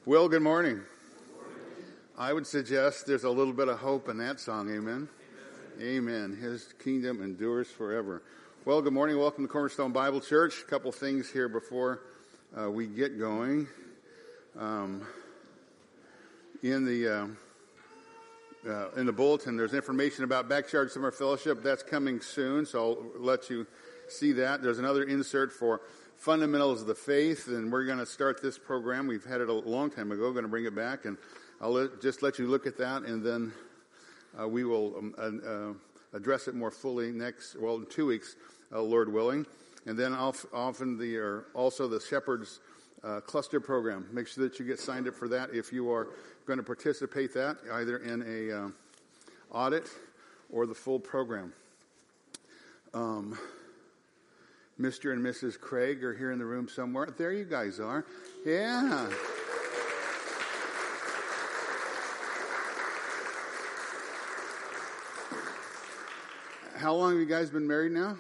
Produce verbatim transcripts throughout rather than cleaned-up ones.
Well, good morning. I would suggest there's a little bit of hope in that song. Amen. Amen. His kingdom endures forever. Well, good morning. Welcome to Cornerstone Bible Church. A couple things here before uh, we get going. Um, in the uh, uh, in the bulletin, there's information about Backyard Summer Fellowship. That's coming soon, so I'll let you see that. There's another insert for Fundamentals of the Faith, and we're going to start this program. We've had it a long time ago. Going to bring it back, and I'll let, just let you look at that, and then uh, we will um, uh, address it more fully next, well, in two weeks, uh, Lord willing. And then off, often the or also the Shepherds uh, Cluster Program. Make sure that you get signed up for that if you are going to participate that either in a uh, audit or the full program. Um, Mister and Missus Craig are here in the room somewhere. There you guys are. Yeah. How long have you guys been married now?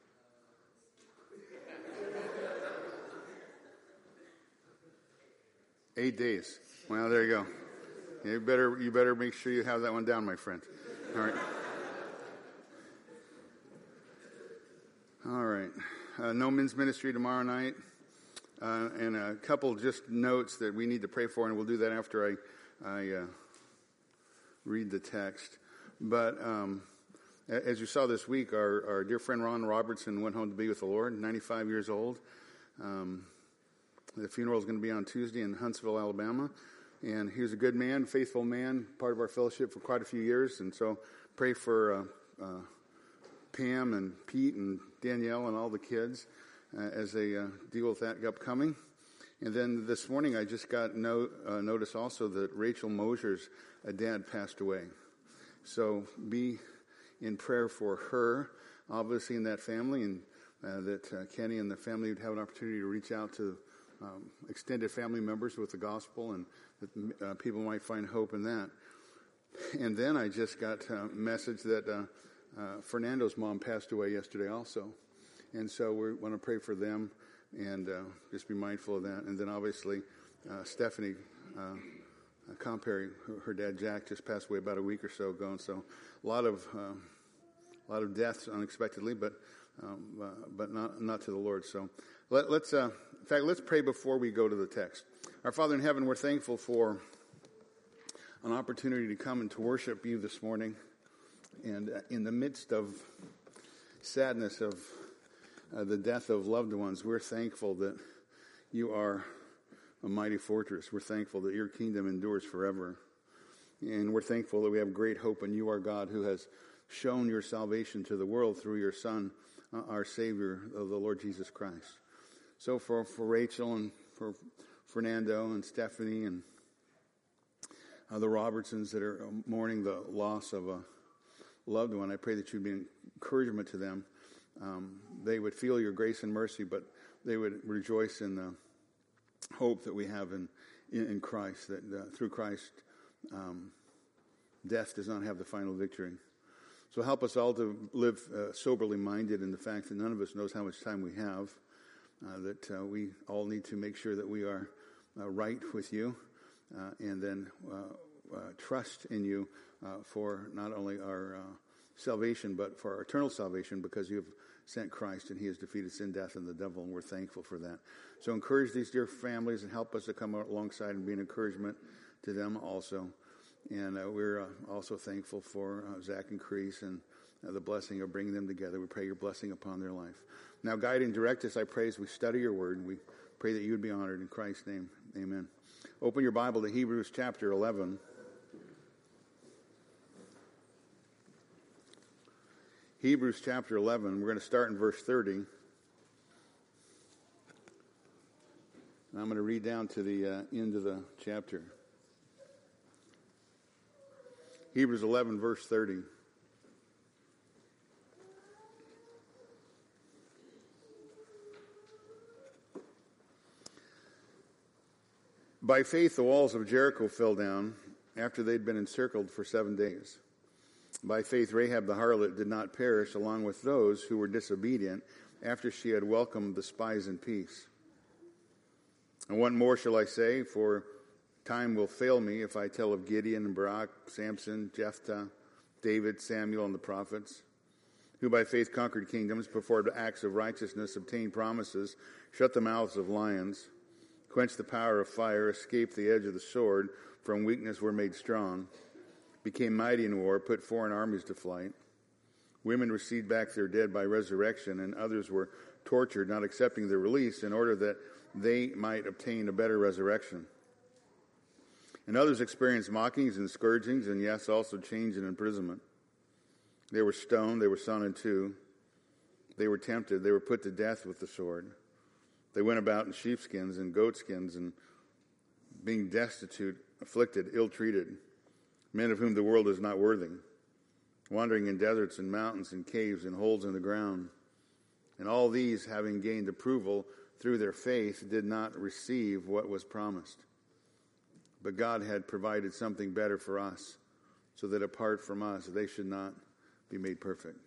Eight days. Well, there you go. You better you better make sure you have that one down, my friend. All right. All right. Uh, no men's ministry tomorrow night. Uh, and a couple just notes that we need to pray for, and we'll do that after I, I uh, read the text. But um, as you saw this week, our, our dear friend Ron Robertson went home to be with the Lord, ninety-five years old. Um, the funeral is going to be on Tuesday in Huntsville, Alabama. And he was a good man, faithful man, part of our fellowship for quite a few years. And so pray for uh, uh, Pam and Pete and Danielle and all the kids uh, as they uh, deal with that upcoming. And then this morning I just got no, uh, notice also that Rachel Mosier's uh, dad passed away. So be in prayer for her, obviously in that family, and uh, that uh, Kenny and the family would have an opportunity to reach out to um, extended family members with the gospel, and that uh, people might find hope in that. And then I just got a message that uh, Uh, Fernando's mom passed away yesterday also. And so we want to pray for them and uh, just be mindful of that. And then obviously uh, Stephanie uh, Comperi, her, her dad Jack, just passed away about a week or so ago. And so a lot of uh, a lot of deaths unexpectedly, but um, uh, but not not to the Lord. So let, let's uh, in fact let's pray before we go to the text. Our Father in heaven, we're thankful for an opportunity to come and to worship you this morning. And in the midst of sadness of uh, the death of loved ones, we're thankful that you are a mighty fortress. We're thankful that your kingdom endures forever. And we're thankful that we have great hope in you, our God, who has shown your salvation to the world through your Son, uh, our Savior, of the Lord Jesus Christ. So for, for Rachel and for Fernando and Stephanie and uh, the Robertsons that are mourning the loss of a loved one, I pray that you'd be an encouragement to them. Um, they would feel your grace and mercy, but they would rejoice in the hope that we have in in, in Christ, that uh, through Christ, um, death does not have the final victory. So help us all to live uh, soberly minded in the fact that none of us knows how much time we have, uh, that uh, we all need to make sure that we are uh, right with you, uh, and then uh, uh, trust in you Uh, for not only our uh, salvation, but for our eternal salvation, because you have sent Christ and he has defeated sin, death, and the devil, and we're thankful for that. So encourage these dear families and help us to come alongside and be an encouragement to them also. And uh, we're uh, also thankful for uh, Zach and Crease and uh, the blessing of bringing them together. We pray your blessing upon their life. Now guide and direct us, I pray, as we study your word, and we pray that you would be honored in Christ's name. Amen. Open your Bible to Hebrews chapter eleven. Hebrews chapter eleven, we're going to start in verse thirty. And I'm going to read down to the uh, end of the chapter. Hebrews eleven, verse thirty. By faith the walls of Jericho fell down after they'd been encircled for seven days. By faith, Rahab the harlot did not perish along with those who were disobedient after she had welcomed the spies in peace. And what more shall I say? For Time will fail me if I tell of Gideon and Barak, Samson, Jephthah, David, Samuel, and the prophets, who by faith conquered kingdoms, performed acts of righteousness, obtained promises, shut the mouths of lions, quenched the power of fire, escaped the edge of the sword, from weakness were made strong, became mighty in war, put foreign armies to flight. Women received back their dead by resurrection, and others were tortured, not accepting their release, in order that they might obtain a better resurrection. And others experienced mockings and scourgings, and yes, also chains and imprisonment. They were stoned, they were sawn in two. They were tempted, they were put to death with the sword. They went about in sheepskins and goatskins, and being destitute, afflicted, ill-treated, men of whom the world is not worthy, wandering in deserts and mountains and caves and holes in the ground. And all these, having gained approval through their faith, did not receive what was promised. But God had provided something better for us, so that apart from us, they should not be made perfect.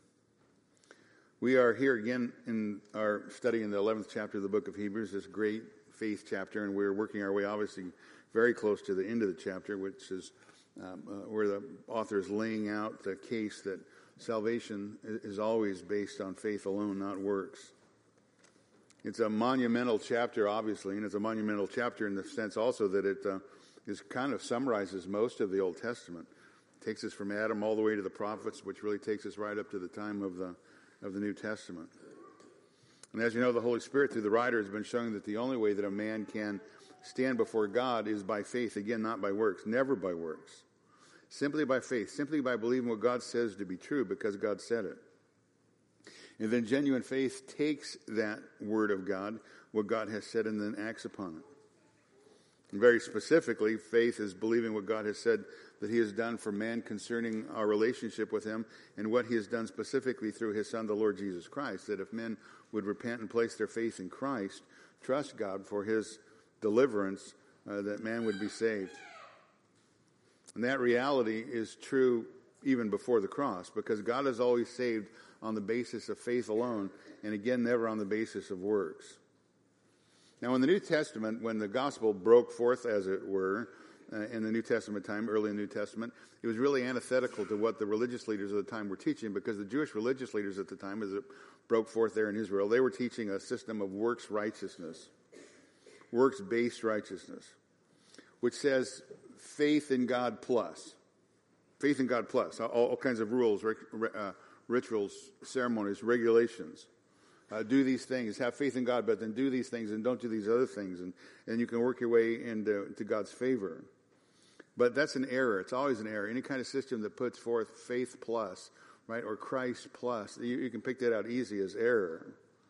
We are here again in our study in the eleventh chapter of the book of Hebrews, this great faith chapter, and we're working our way obviously very close to the end of the chapter, which is um, uh, where the author is laying out the case that salvation is always based on faith alone, not works. It's a monumental chapter, obviously, and it's a monumental chapter in the sense also that it uh, is kind of summarizes most of the Old Testament. It takes us from Adam all the way to the prophets, which really takes us right up to the time of the of the New Testament. And as you know, the Holy Spirit, through the writer, has been showing that the only way that a man can stand before God is by faith. Again, not by works, never by works. Simply by faith, simply by believing what God says to be true because God said it. And then genuine faith takes that word of God, what God has said, and then acts upon it. And very specifically, faith is believing what God has said that he has done for man concerning our relationship with him, and what he has done specifically through his Son, the Lord Jesus Christ, that if men would repent and place their faith in Christ, trust God for his deliverance, uh, that man would be saved. And that reality is true even before the cross, because God has always saved on the basis of faith alone, and again, never on the basis of works. Now, in the New Testament, when the gospel broke forth, as it were, uh, in the New Testament time, early in the New Testament, it was really antithetical to what the religious leaders of the time were teaching, because the Jewish religious leaders at the time, as it broke forth there in Israel, they were teaching a system of works righteousness, works-based righteousness, which says faith in God plus. Faith in God plus. All, all kinds of rules, uh, rituals, ceremonies, regulations. Uh, do these things, have faith in God, but then do these things and don't do these other things. And, and you can work your way into to God's favor. But that's an error. It's always an error. Any kind of system that puts forth faith plus, right, or Christ plus, you, you can pick that out easy as error.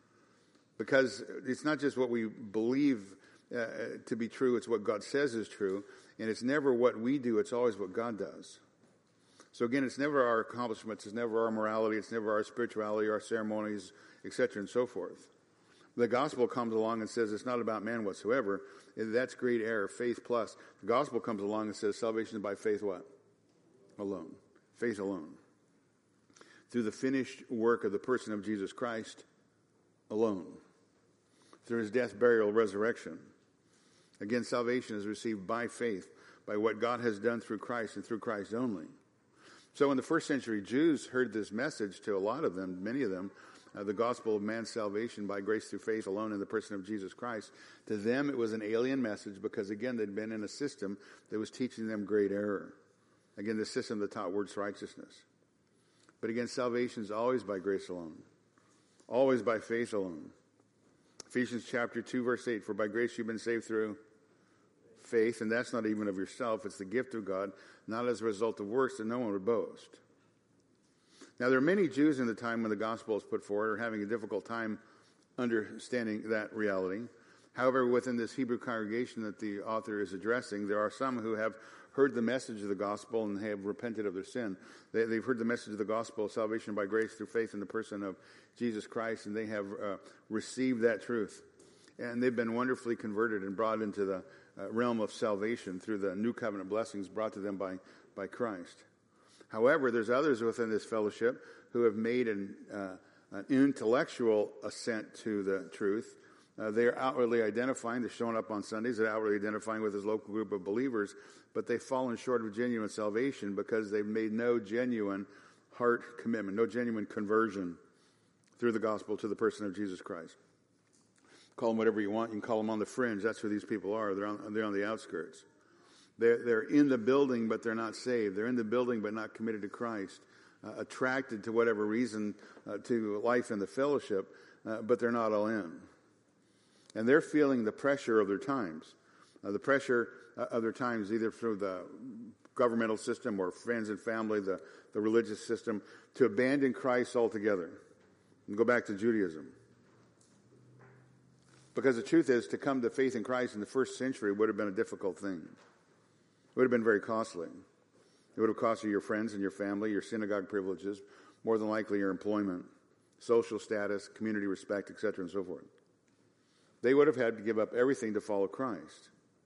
Because it's not just what we believe uh, to be true, it's what God says is true. And it's never what we do, it's always what God does. So again, it's never our accomplishments, it's never our morality, it's never our spirituality, our ceremonies, et cetera, and so forth. The gospel comes along and says it's not about man whatsoever. That's great error, faith plus. The gospel comes along and says salvation is by faith what? Alone. Faith alone. Through the finished work of the person of Jesus Christ alone. Through his death, burial, resurrection. Again, salvation is received by faith, by what God has done through Christ and through Christ only. So when the first century Jews heard this message, to a lot of them, many of them, uh, the gospel of man's salvation by grace through faith alone in the person of Jesus Christ, to them it was an alien message because, again, they'd been in a system that was teaching them great error. Again, the system that taught works righteousness. But again, salvation is always by grace alone, always by faith alone. Ephesians chapter two, verse eight, for by grace you've been saved through faith, and that's not even of yourself, it's the gift of God, not as a result of works, that no one would boast. Now, there are many Jews in the time when the gospel is put forward are having a difficult time understanding that reality. However, within this Hebrew congregation that the author is addressing, there are some who have heard the message of the gospel and have repented of their sin. They, they've heard the message of the gospel of salvation by grace through faith in the person of Jesus Christ, and they have uh, received that truth. And they've been wonderfully converted and brought into the uh, realm of salvation through the new covenant blessings brought to them by, by Christ. However, there's others within this fellowship who have made an, uh, an intellectual assent to the truth, Uh, they are outwardly identifying, they're showing up on Sundays, they're outwardly identifying with this local group of believers, but they've fallen short of genuine salvation because they've made no genuine heart commitment, no genuine conversion through the gospel to the person of Jesus Christ. Call them whatever you want. You can call them on the fringe. That's who these people are. They're on, they're on the outskirts. They're, they're in the building, but they're not saved. They're in the building, but not committed to Christ. Uh, attracted to whatever reason uh, to life in the fellowship, uh, but they're not all in. And they're feeling the pressure of their times. Uh, the pressure uh, of their times, either through the governmental system or friends and family, the, the religious system, to abandon Christ altogether and go back to Judaism. Because the truth is, to come to faith in Christ in the first century would have been a difficult thing. It would have been very costly. It would have cost you your friends and your family, your synagogue privileges, more than likely your employment, social status, community respect, et cetera, and so forth. They would have had to give up everything to follow Christ.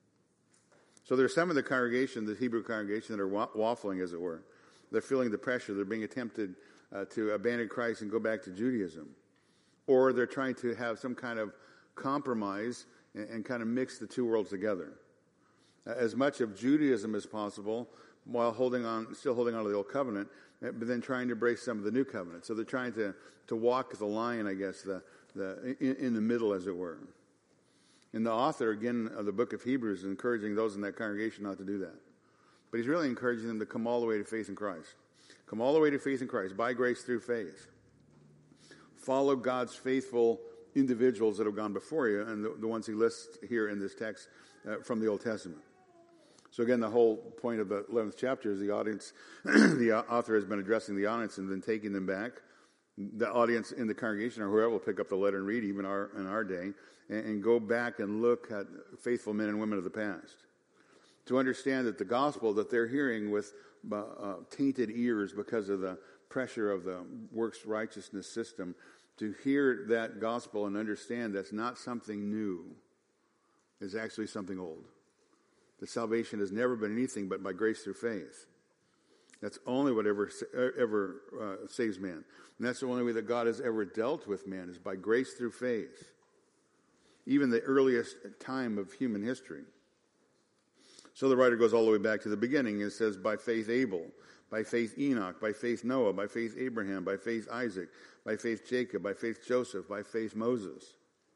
So there's some of the congregation, the Hebrew congregation, that are waffling, as it were. They're feeling the pressure. They're being tempted uh, to abandon Christ and go back to Judaism. Or they're trying to have some kind of compromise and, and kind of mix the two worlds together. Uh, as much of Judaism as possible, while holding on, still holding on to the old covenant, but then trying to embrace some of the new covenant. So they're trying to, to walk the line, I guess, the, the in, in the middle, as it were. And the author, again, of the book of Hebrews is encouraging those in that congregation not to do that. But he's really encouraging them to come all the way to faith in Christ. Come all the way to faith in Christ, by grace through faith. Follow God's faithful individuals that have gone before you, and the, the ones he lists here in this text uh, from the Old Testament. So again, the whole point of the eleventh chapter is the audience, the author has been addressing the audience and then taking them back. The audience in the congregation or whoever will pick up the letter and read, even our in our day, and, and go back and look at faithful men and women of the past. To understand that the gospel that they're hearing with uh, uh, tainted ears because of the pressure of the works righteousness system, to hear that gospel and understand that's not something new, it's actually something old. That salvation has never been anything but by grace through faith. That's only what ever, ever uh, saves man. And that's the only way that God has ever dealt with man, is by grace through faith. Even the earliest time of human history. So the writer goes all the way back to the beginning and says, by faith Abel, by faith Enoch, by faith Noah, by faith Abraham, by faith Isaac, by faith Jacob, by faith Joseph, by faith Moses.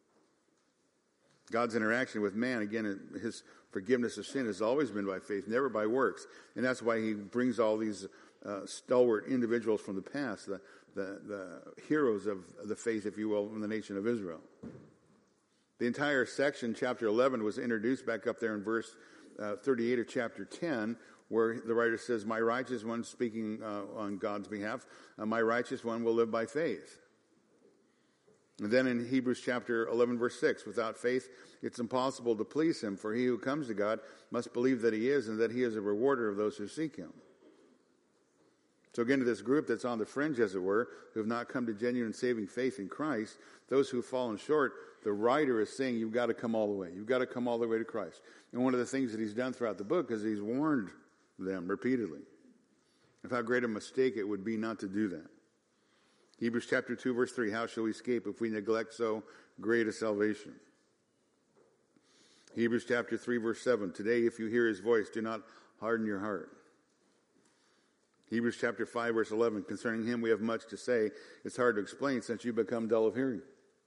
God's interaction with man, again, his forgiveness of sin has always been by faith, never by works. And that's why he brings all these uh, stalwart individuals from the past, the, the, the heroes of the faith, if you will, in the nation of Israel. The entire section, chapter eleven, was introduced back up there in verse uh, thirty-eight of chapter ten, where the writer says, my righteous one, speaking uh, on God's behalf, uh, my righteous one will live by faith. And then in Hebrews chapter eleven, verse six, without faith, it's impossible to please him, for he who comes to God must believe that he is, and that he is a rewarder of those who seek him. So again, to this group that's on the fringe, as it were, who have not come to genuine saving faith in Christ, those who have fallen short, the writer is saying, you've got to come all the way. You've got to come all the way to Christ. And one of the things that he's done throughout the book is he's warned them repeatedly of how great a mistake it would be not to do that. Hebrews chapter two, verse three, how shall we escape if we neglect so great a salvation? Hebrews chapter three, verse seven, today if you hear his voice, do not harden your heart. Hebrews chapter five, verse eleven, concerning him we have much to say. It's hard to explain since you become dull of hearing.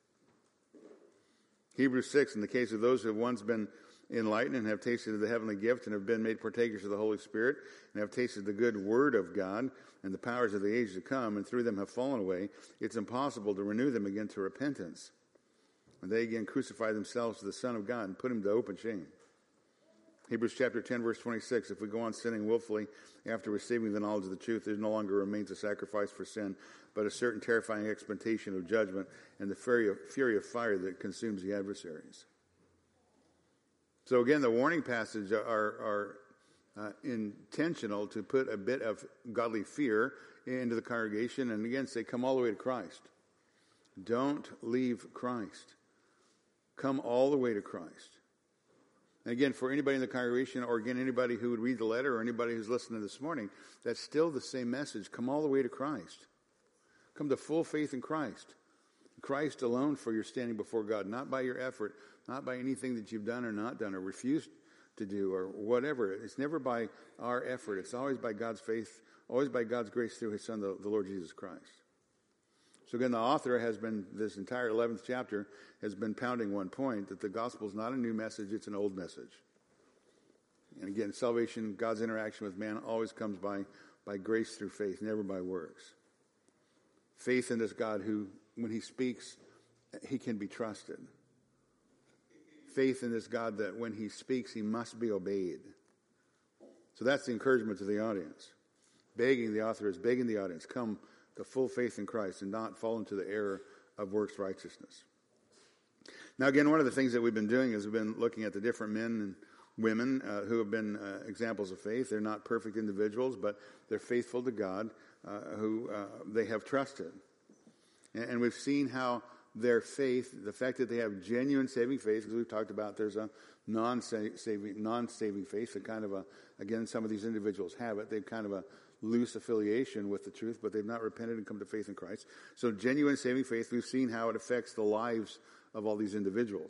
Hebrews six, in the case of those who have once been enlightened and have tasted of the heavenly gift and have been made partakers of the Holy Spirit and have tasted the good word of God and the powers of the age to come and through them have fallen away, it's impossible to renew them again to repentance. And they again crucify themselves to the Son of God and put him to open shame. Hebrews chapter ten, verse twenty-six, if we go on sinning willfully after receiving the knowledge of the truth, there no longer remains a sacrifice for sin, but a certain terrifying expectation of judgment and the fury of, fury of fire that consumes the adversaries. So again, the warning passages are, are uh, intentional to put a bit of godly fear into the congregation and again say, come all the way to Christ. Don't leave Christ. Come all the way to Christ. And again, for anybody in the congregation or again, anybody who would read the letter or anybody who's listening this morning, that's still the same message. Come all the way to Christ. Come to full faith in Christ. Christ alone for your standing before God, not by your effort, not by anything that you've done or not done or refused to do or whatever. It's never by our effort. It's always by God's faith, always by God's grace through his Son, the, the Lord Jesus Christ. So again, the author has been, this entire eleventh chapter has been pounding one point, that the gospel is not a new message, it's an old message. And again, salvation, God's interaction with man always comes by, by grace through faith, never by works. Faith in this God who, when he speaks, he can be trusted. Faith in this God that when he speaks, he must be obeyed. So that's the encouragement to the audience. Begging, the author is begging the audience, come to full faith in Christ and not fall into the error of works righteousness. Now again, one of the things that we've been doing is we've been looking at the different men and women uh, who have been uh, examples of faith. They're not perfect individuals, but they're faithful to God, uh, who uh, they have trusted. And, and we've seen how their faith, the fact that they have genuine saving faith, because we've talked about there's a non-saving, non-saving faith, that kind of a, again, some of these individuals have it. They've kind of a loose affiliation with the truth, but they've not repented and come to faith in Christ. So genuine saving faith, we've seen how it affects the lives of all these individuals.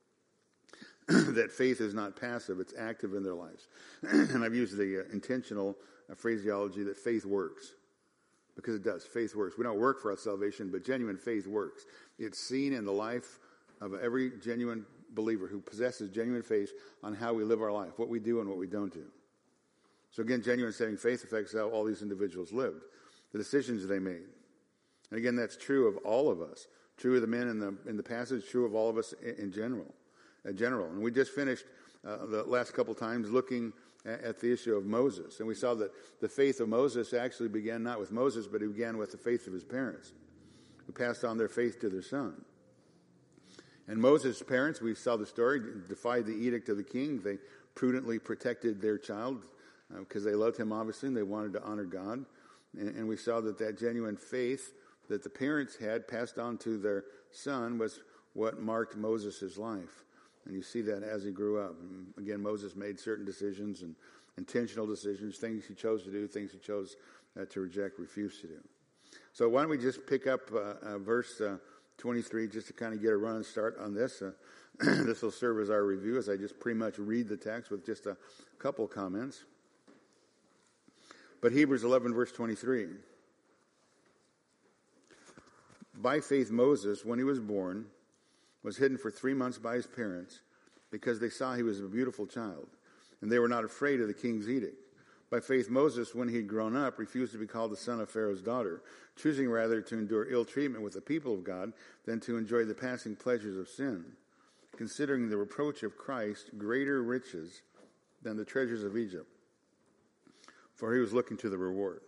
That faith is not passive, it's active in their lives. And I've used the uh, intentional uh, phraseology that faith works. Because it does. Faith works. We don't work for our salvation, but genuine faith works. It's seen in the life of every genuine believer who possesses genuine faith on how we live our life, what we do and what we don't do. So again, genuine saving faith affects how all these individuals lived, the decisions they made. And again, that's true of all of us. True of the men in the in the passage, true of all of us in, in general. In general. And we just finished uh, the last couple times looking at, at the issue of Moses. And we saw that the faith of Moses actually began not with Moses, but it began with the faith of his parents, who passed on their faith to their son. And Moses' parents, we saw the story, defied the edict of the king. They prudently protected their child because uh, they loved him, obviously, and they wanted to honor God. And, and we saw that that genuine faith that the parents had passed on to their son was what marked Moses' life. And you see that as he grew up. And again, Moses made certain decisions and intentional decisions, things he chose to do, things he chose uh, to reject, refuse to do. So why don't we just pick up uh, uh, verse uh, twenty-three just to kind of get a run start on this. Uh, this will serve as our review as I just pretty much read the text with just a couple comments. But Hebrews eleven, verse twenty-three. By faith, Moses, when he was born, was hidden for three months by his parents because they saw he was a beautiful child, and they were not afraid of the king's edict. By faith, Moses, when he had grown up, refused to be called the son of Pharaoh's daughter, choosing rather to endure ill treatment with the people of God than to enjoy the passing pleasures of sin, considering the reproach of Christ greater riches than the treasures of Egypt, for he was looking to the reward.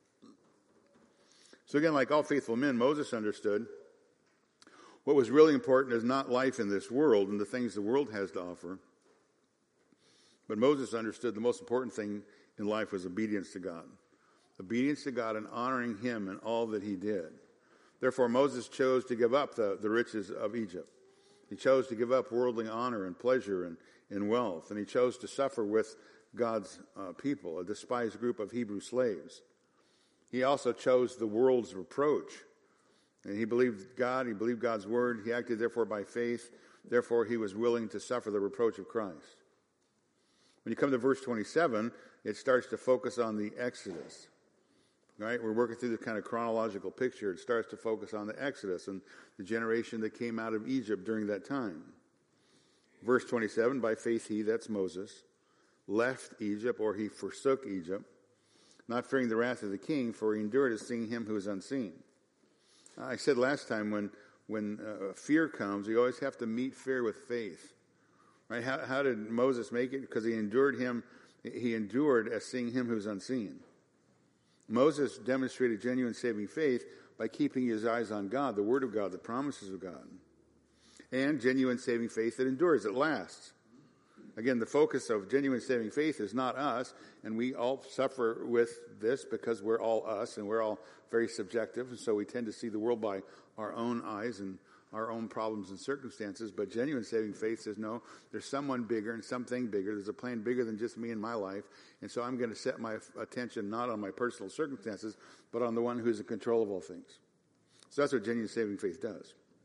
So again, like all faithful men, Moses understood what was really important is not life in this world and the things the world has to offer. But Moses understood the most important thing in life was obedience to God. Obedience to God and honoring him in all that he did. Therefore, Moses chose to give up the, the riches of Egypt. He chose to give up worldly honor and pleasure and, and wealth. And he chose to suffer with God's uh, people, a despised group of Hebrew slaves. He also chose the world's reproach. And he believed God, he believed God's word, he acted therefore by faith, therefore he was willing to suffer the reproach of Christ. When you come to verse twenty-seven, it starts to focus on the Exodus. Right? We're working through the kind of chronological picture. It starts to focus on the Exodus and the generation that came out of Egypt during that time. Verse twenty-seven, by faith he, that's Moses, left Egypt, or he forsook Egypt, not fearing the wrath of the king, for he endured as seeing him who is unseen. I said last time, when when uh, fear comes, you always have to meet fear with faith. Right? How, how did Moses make it? Because he endured him, he endured as seeing him who is unseen. Moses demonstrated genuine saving faith by keeping his eyes on God, the word of God, the promises of God. And genuine saving faith that endures, it lasts. Again, the focus of genuine saving faith is not us, and we all suffer with this because we're all us, and we're all very subjective, and so we tend to see the world by our own eyes and our own problems and circumstances. But genuine saving faith says, no, there's someone bigger and something bigger. There's a plan bigger than just me and my life, and so I'm going to set my attention not on my personal circumstances, but on the one who's in control of all things. So that's what genuine saving faith does.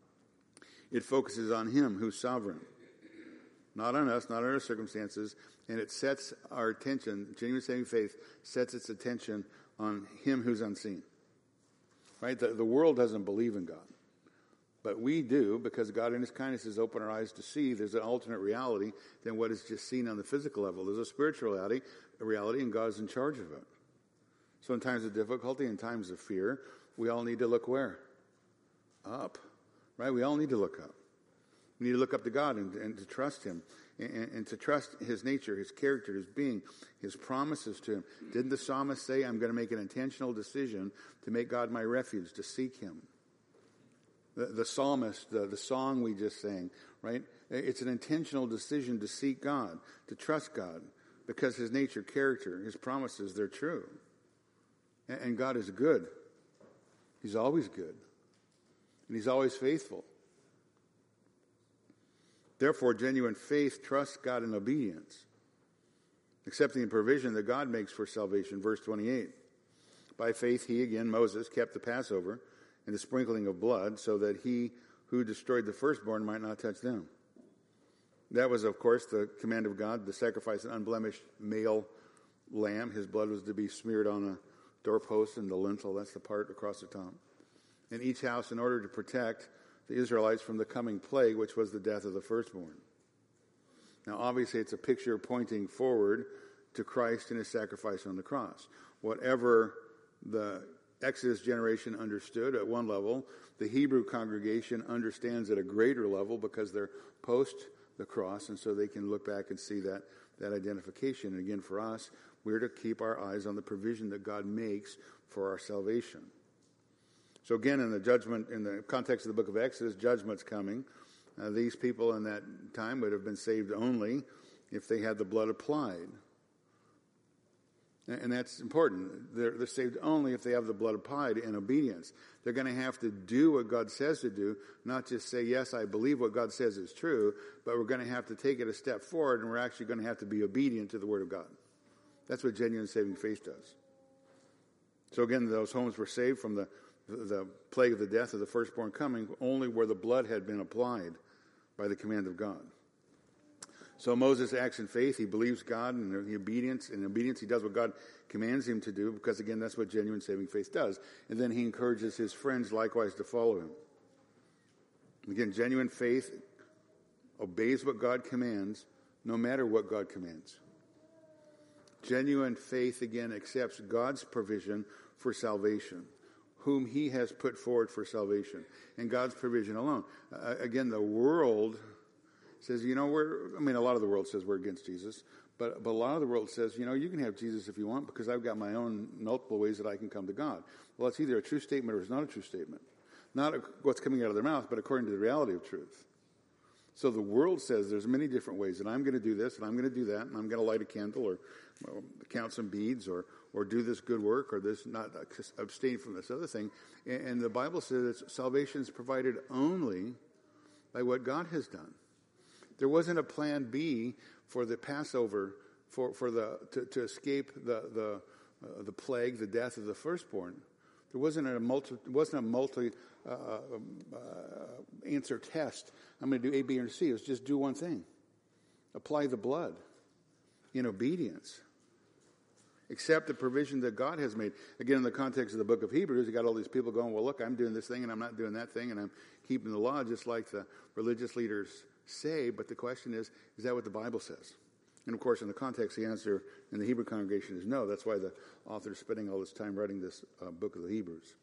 It focuses on him who's sovereign, not on us, not on our circumstances, and it sets our attention, genuine saving faith sets its attention on him who's unseen. Right? The, the world doesn't believe in God. But we do, because God in his kindness has opened our eyes to see there's an alternate reality than what is just seen on the physical level. There's a spiritual reality, a reality, and God's in charge of it. So in times of difficulty, in times of fear, we all need to look where? Up. Right? We all need to look up. We need to look up to God and, and to trust him. And, and to trust his nature, his character, his being, his promises to him. Didn't the psalmist say, I'm going to make an intentional decision to make God my refuge, to seek him? The, the psalmist, the, the song we just sang, right? It's an intentional decision to seek God, to trust God, because his nature, character, his promises, they're true. And, and God is good. He's always good. And he's always faithful. Therefore, genuine faith trusts God in obedience, accepting the provision that God makes for salvation. Verse twenty-eight. By faith, he, again, Moses, kept the Passover and the sprinkling of blood, so that he who destroyed the firstborn might not touch them. That was, of course, the command of God to sacrifice an unblemished male lamb. His blood was to be smeared on a doorpost and the lintel. That's the part across the top. In each house, in order to protect the Israelites from the coming plague, which was the death of the firstborn. Now, obviously, it's a picture pointing forward to Christ and his sacrifice on the cross. Whatever the Exodus generation understood at one level, the Hebrew congregation understands at a greater level because they're post the cross, and so they can look back and see that, that identification. And again, for us, we're to keep our eyes on the provision that God makes for our salvation. So again, in the judgment, in the context of the book of Exodus, judgment's coming. Uh, these people in that time would have been saved only if they had the blood applied. And that's important. They're, they're saved only if they have the blood applied in obedience. They're going to have to do what God says to do, not just say, yes, I believe what God says is true, but we're going to have to take it a step forward, and we're actually going to have to be obedient to the Word of God. That's what genuine saving faith does. So again, those homes were saved from the, the, the plague of the death of the firstborn coming only where the blood had been applied by the command of God. So Moses acts in faith. He believes God, and in obedience. In obedience, he does what God commands him to do, because, again, that's what genuine saving faith does. And then he encourages his friends likewise to follow him. Again, genuine faith obeys what God commands, no matter what God commands. Genuine faith, again, accepts God's provision for salvation, whom he has put forward for salvation, and God's provision alone. Uh, again, the world says, you know, we're, I mean, a lot of the world says we're against Jesus, but, but a lot of the world says, you know, you can have Jesus if you want, because I've got my own multiple ways that I can come to God. Well, it's either a true statement or it's not a true statement. Not what's coming out of their mouth, but according to the reality of truth. So the world says there's many different ways, and I'm going to do this, and I'm going to do that, and I'm going to light a candle, or well, count some beads, or or do this good work, or this, not abstain from this other thing. And, and the Bible says that salvation is provided only by what God has done. There wasn't a plan B for the Passover, for, for the to, to escape the the uh, the plague, the death of the firstborn. There wasn't a multi wasn't a multi uh, uh, answer test. I'm going to do A, B, or C. It was just do one thing: apply the blood in obedience. Accept the provision that God has made. Again, in the context of the book of Hebrews, you got all these people going, well, look, I'm doing this thing and I'm not doing that thing, and I'm keeping the law just like the religious leaders say. But the question is, is that what the Bible says? And of course, in the context, the answer in the Hebrew congregation is no. That's why the author is spending all this time writing this uh, book of the Hebrews.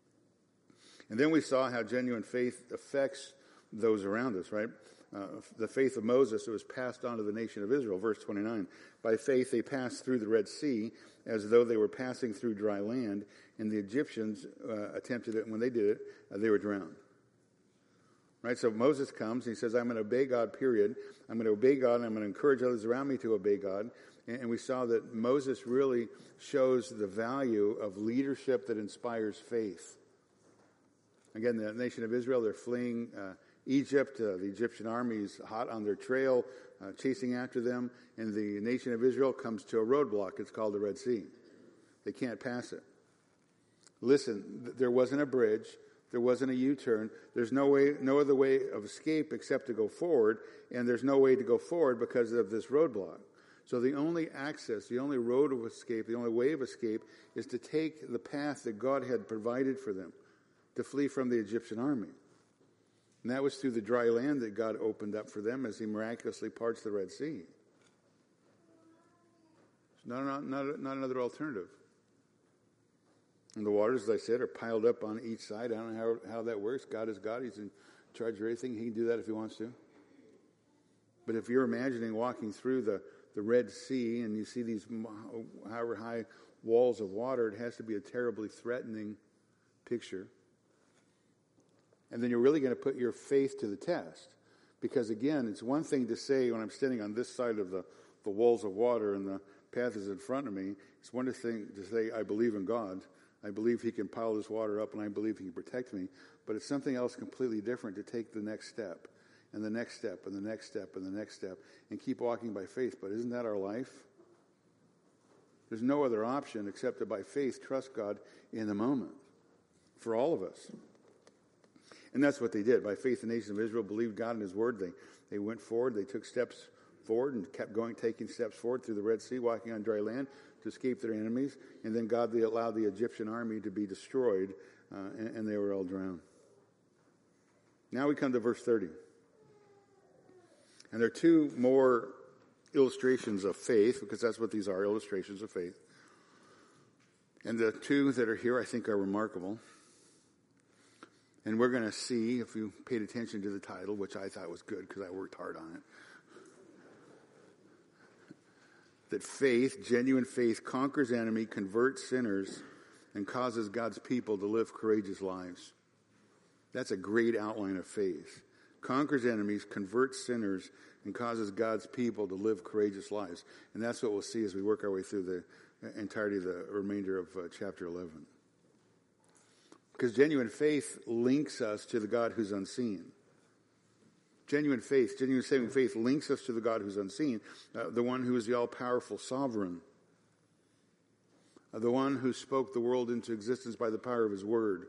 And then we saw how genuine faith affects those around us, right? Uh, the faith of Moses that was passed on to the nation of Israel. Verse twenty-nine, by faith they passed through the Red Sea as though they were passing through dry land, and the Egyptians uh, attempted it, and when they did it, uh, they were drowned. Right, so Moses comes and he says, I'm going to obey God, period. I'm going to obey God, and I'm going to encourage others around me to obey God. And, and we saw that Moses really shows the value of leadership that inspires faith. Again, the nation of Israel, they're fleeing uh, Egypt. Uh, the Egyptian army is hot on their trail, uh, chasing after them. And the nation of Israel comes to a roadblock. It's called the Red Sea. They can't pass it. Listen, th- there wasn't a bridge. There wasn't a U-turn. There's no way, no other way of escape except to go forward, and there's no way to go forward because of this roadblock. So the only access, the only road of escape, the only way of escape is to take the path that God had provided for them, to flee from the Egyptian army. And that was through the dry land that God opened up for them as he miraculously parts the Red Sea. It's not, not, not, not another alternative. And the waters, as I said, are piled up on each side. I don't know how, how that works. God is God. He's in charge of everything. He can do that if he wants to. But if you're imagining walking through the, the Red Sea and you see these however high walls of water, it has to be a terribly threatening picture. And then you're really going to put your faith to the test. Because again, it's one thing to say when I'm standing on this side of the, the walls of water and the path is in front of me. It's one thing to say, I believe in God. I believe he can pile this water up, and I believe he can protect me. But it's something else completely different to take the next step, and the next step, and the next step, and the next step, and keep walking by faith. But isn't that our life? There's no other option except to, by faith, trust God in the moment for all of us. And that's what they did. By faith, the nation of Israel believed God and his word. They, they went forward. They took steps forward and kept going, taking steps forward through the Red Sea, walking on dry land to escape their enemies. And then God they allowed the Egyptian army to be destroyed, uh, and, and they were all drowned. Now we come to verse thirty. And there are two more illustrations of faith, because that's what these are, illustrations of faith. And the two that are here, I think, are remarkable. And we're going to see, if you paid attention to the title, which I thought was good because I worked hard on it, that faith, genuine faith, conquers enemy, converts sinners, and causes God's people to live courageous lives. That's a great outline of faith. Conquers enemies, converts sinners, and causes God's people to live courageous lives. And that's what we'll see as we work our way through the entirety of the remainder of uh, chapter eleven. Because genuine faith links us to the God who's unseen. Genuine faith, genuine saving faith links us to the God who's unseen, uh, the one who is the all-powerful sovereign, uh, the one who spoke the world into existence by the power of his word.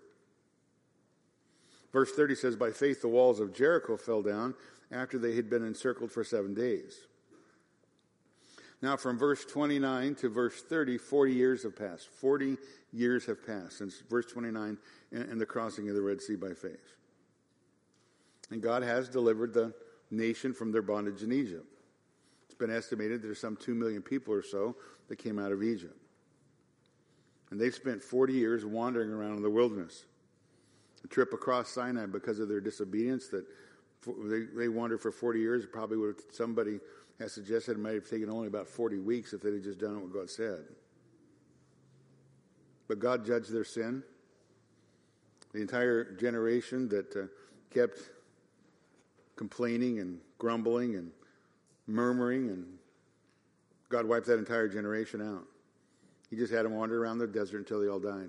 Verse thirty says, by faith the walls of Jericho fell down after they had been encircled for seven days. Now from verse twenty-nine to verse thirty, forty years have passed. forty years have passed since verse twenty-nine and, and the crossing of the Red Sea by faith. And God has delivered the nation from their bondage in Egypt. It's been estimated there's some two million people or so that came out of Egypt. And they've spent forty years wandering around in the wilderness. A trip across Sinai because of their disobedience that they, they wandered for forty years. Probably would have, somebody has suggested it might have taken only about forty weeks if they'd have just done what God said. But God judged their sin. The entire generation that uh, kept complaining and grumbling and murmuring, and God wiped that entire generation out. He just had them wander around the desert until they all died.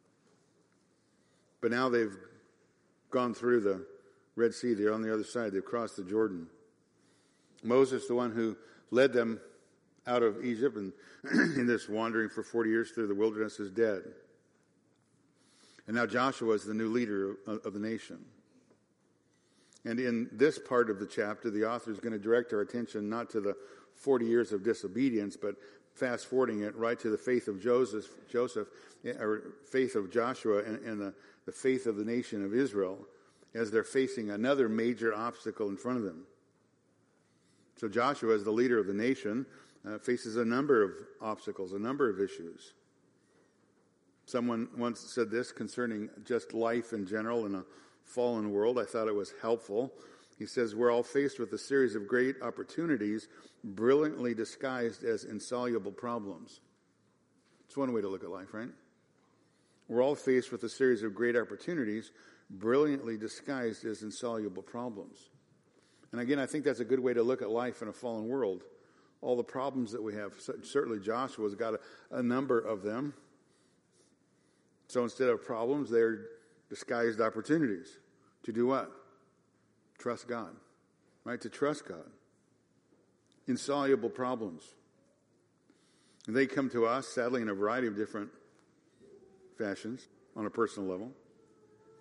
But now they've gone through the Red Sea. They're on the other side. They've crossed the Jordan. Moses, the one who led them out of Egypt and in this wandering for forty years through the wilderness, is dead. And now Joshua is the new leader of, of the nation. And in this part of the chapter, the author is going to direct our attention not to the forty years of disobedience, but fast forwarding it right to the faith of Joseph, Joseph or faith of Joshua and, and the, the faith of the nation of Israel as they're facing another major obstacle in front of them. So Joshua, as the leader of the nation, uh, faces a number of obstacles, a number of issues. Someone once said this concerning just life in general in a fallen world. I thought it was helpful. He says, we're all faced with a series of great opportunities brilliantly disguised as insoluble problems. It's one way to look at life, right? We're all faced with a series of great opportunities brilliantly disguised as insoluble problems. And again, I think that's a good way to look at life in a fallen world. All the problems that we have. Certainly Joshua's got a, a number of them. So instead of problems, they're disguised opportunities. To do what? Trust God. Right? To trust God. Insoluble problems. And they come to us, sadly, in a variety of different fashions on a personal level.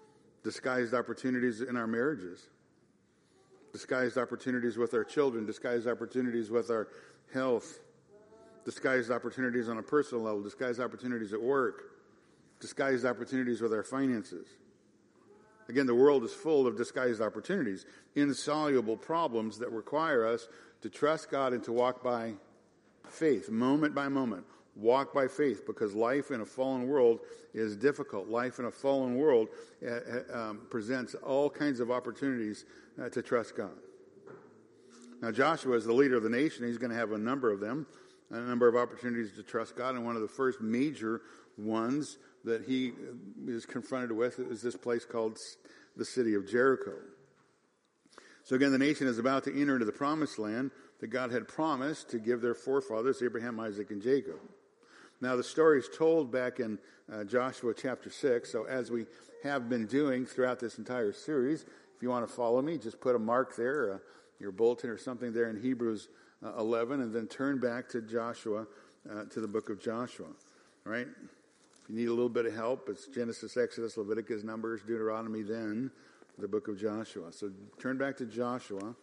disguised opportunities in our marriages, disguised opportunities with our children, disguised opportunities with our health, disguised opportunities on a personal level, disguised opportunities at work, disguised opportunities with our finances. Again, the world is full of disguised opportunities, insoluble problems that require us to trust God and to walk by faith, moment by moment. Walk by faith, because life in a fallen world is difficult. Life in a fallen world uh, um, presents all kinds of opportunities uh, to trust God. Now, Joshua is the leader of the nation. He's going to have a number of them, a number of opportunities to trust God. And one of the first major ones that he is confronted with is this place called the city of Jericho. So again, the nation is about to enter into the promised land that God had promised to give their forefathers, Abraham, Isaac, and Jacob. Now, the story is told back in uh, Joshua chapter six. So as we have been doing throughout this entire series, if you want to follow me, just put a mark there, uh, your bulletin or something there in Hebrews uh, eleven, and then turn back to Joshua, uh, to the book of Joshua. All right? If you need a little bit of help, it's Genesis, Exodus, Leviticus, Numbers, Deuteronomy, then the book of Joshua. So turn back to Joshua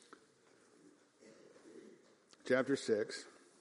chapter six.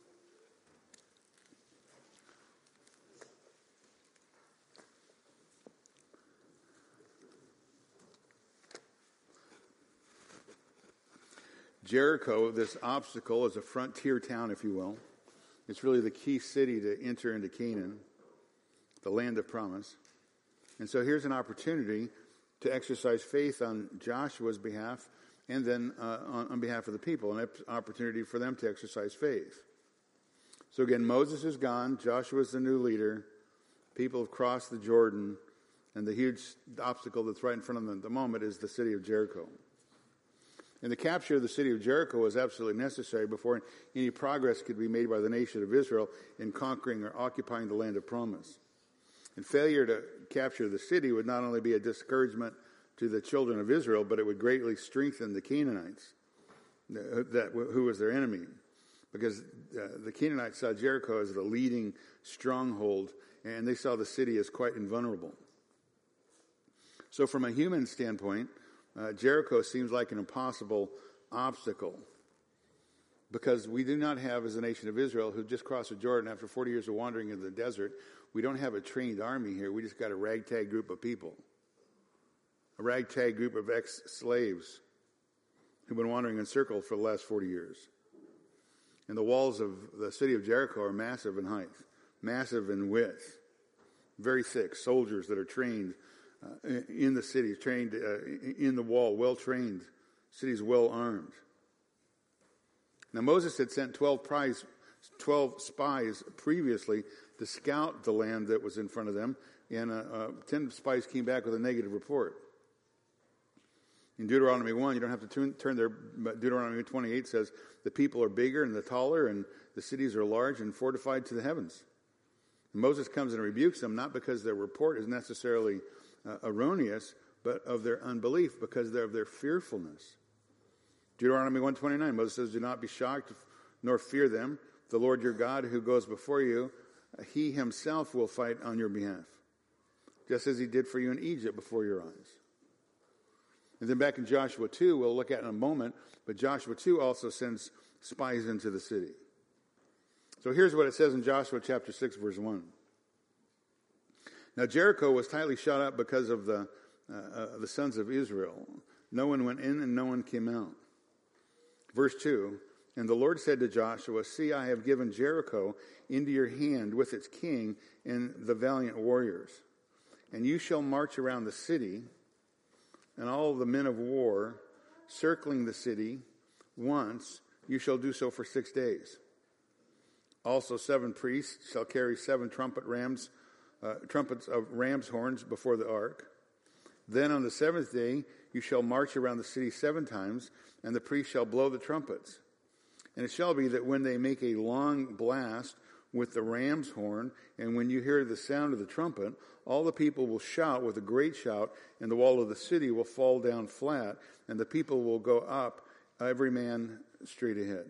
Jericho, this obstacle, is a frontier town, if you will. It's really the key city to enter into Canaan, the land of promise. And so here's an opportunity to exercise faith on Joshua's behalf and then uh, on, on behalf of the people, an opportunity for them to exercise faith. So again, Moses is gone. Joshua's the new leader. People have crossed the Jordan. And the huge obstacle that's right in front of them at the moment is the city of Jericho. And the capture of the city of Jericho was absolutely necessary before any progress could be made by the nation of Israel in conquering or occupying the land of promise. And failure to capture the city would not only be a discouragement to the children of Israel, but it would greatly strengthen the Canaanites, that who was their enemy. Because uh, the Canaanites saw Jericho as the leading stronghold, and they saw the city as quite invulnerable. So from a human standpoint, Uh, Jericho seems like an impossible obstacle, because we do not have, as a nation of Israel, who just crossed the Jordan after forty years of wandering in the desert, we don't have a trained army here. We just got a ragtag group of people, a ragtag group of ex-slaves who've been wandering in circles for the last forty years. And the walls of the city of Jericho are massive in height, massive in width, very thick. Soldiers that are trained Uh, in the city, trained uh, in the wall, well-trained, cities well-armed. Now, Moses had sent twelve, prize, twelve spies previously to scout the land that was in front of them, and uh, uh, ten spies came back with a negative report. In Deuteronomy one, you don't have to turn, turn there, but Deuteronomy twenty-eight says, the people are bigger and the taller, and the cities are large and fortified to the heavens. And Moses comes and rebukes them, not because their report is necessarily Uh, erroneous, but of their unbelief, because of their fearfulness. Deuteronomy one twenty-nine, Moses says, do not be shocked nor fear them. The Lord your God who goes before you, he himself will fight on your behalf, just as he did for you in Egypt before your eyes. And then back in Joshua two, we'll look at in a moment, but Joshua two also sends spies into the city. So here's what it says in Joshua chapter six, verse one. Now, Jericho was tightly shut up because of the uh, uh, the sons of Israel. No one went in and no one came out. Verse two, and the Lord said to Joshua, see, I have given Jericho into your hand with its king and the valiant warriors. And you shall march around the city, and all the men of war circling the city once, you shall do so for six days. Also seven priests shall carry seven trumpet rams, Uh, trumpets of ram's horns before the ark. Then on the seventh day you shall march around the city seven times, and the priests shall blow the trumpets. And it shall be that when they make a long blast with the ram's horn, and when you hear the sound of the trumpet, all the people will shout with a great shout, and the wall of the city will fall down flat, and the people will go up, every man straight ahead.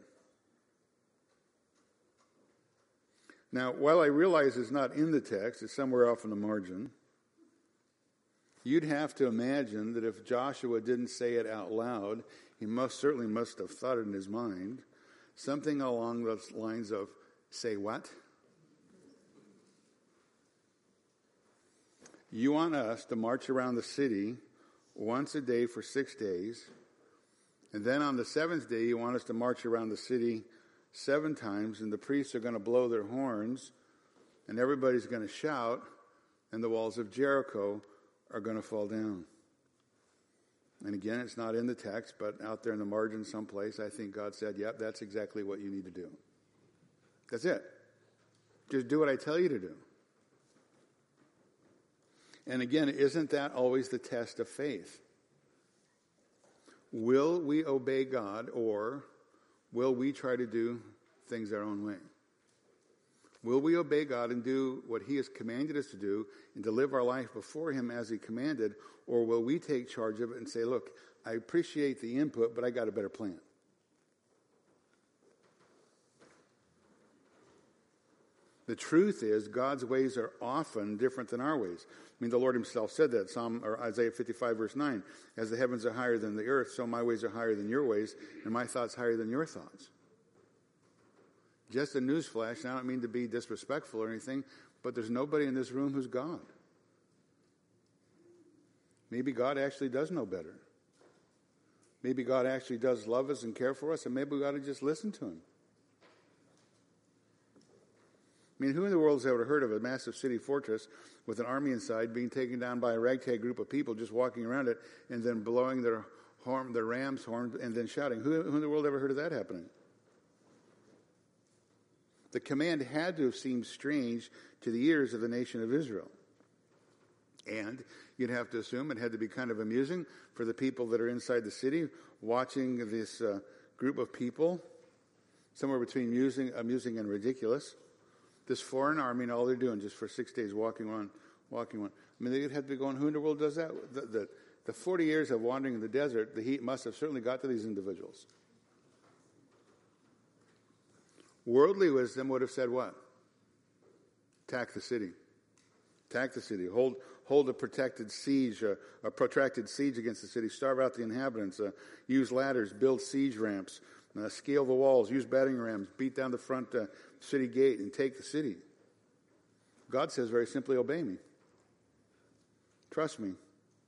Now, while I realize it's not in the text, it's somewhere off in the margin, You'd have to imagine that if Joshua didn't say it out loud, he most certainly must have thought it in his mind, something along those lines of, say what? You want us to march around the city once a day for six days, and then on the seventh day you want us to march around the city seven times, and the priests are going to blow their horns, and everybody's going to shout, and the walls of Jericho are going to fall down. And again, it's not in the text, but out there in the margin someplace, I think God said, yep, that's exactly what you need to do. That's it. Just do what I tell you to do. And again, isn't that always the test of faith? Will we obey God, or will we try to do things our own way? Will we obey God and do what he has commanded us to do and to live our life before him as he commanded, or will we take charge of it and say, look, I appreciate the input, but I got a better plan? The truth is, God's ways are often different than our ways. I mean, the Lord himself said that, Psalm or Isaiah fifty-five, verse nine, as the heavens are higher than the earth, so my ways are higher than your ways, and my thoughts higher than your thoughts. Just a newsflash, and I don't mean to be disrespectful or anything, but there's nobody in this room who's God. Maybe God actually does know better. Maybe God actually does love us and care for us, and maybe we ought to just listen to him. I mean, who in the world has ever heard of a massive city fortress with an army inside being taken down by a ragtag group of people just walking around it and then blowing their horn, their ram's horn, and then shouting? Who, who in the world ever heard of that happening? The command had to have seemed strange to the ears of the nation of Israel. And you'd have to assume it had to be kind of amusing for the people that are inside the city watching this uh, group of people, somewhere between amusing, amusing and ridiculous. This foreign army, and all they're doing just for six days walking on, walking on. I mean, they'd have to be going, who in the world does that? The, the, the forty years of wandering in the desert, the heat must have certainly got to these individuals. Worldly wisdom would have said what? Attack the city. Attack the city. Hold hold a protected siege, a, a protracted siege against the city. Starve out the inhabitants. Uh, use ladders. Build siege ramps. Uh, scale the walls. Use battering rams. Beat down the front uh, city gate and take the city. God says very simply, obey me. Trust me.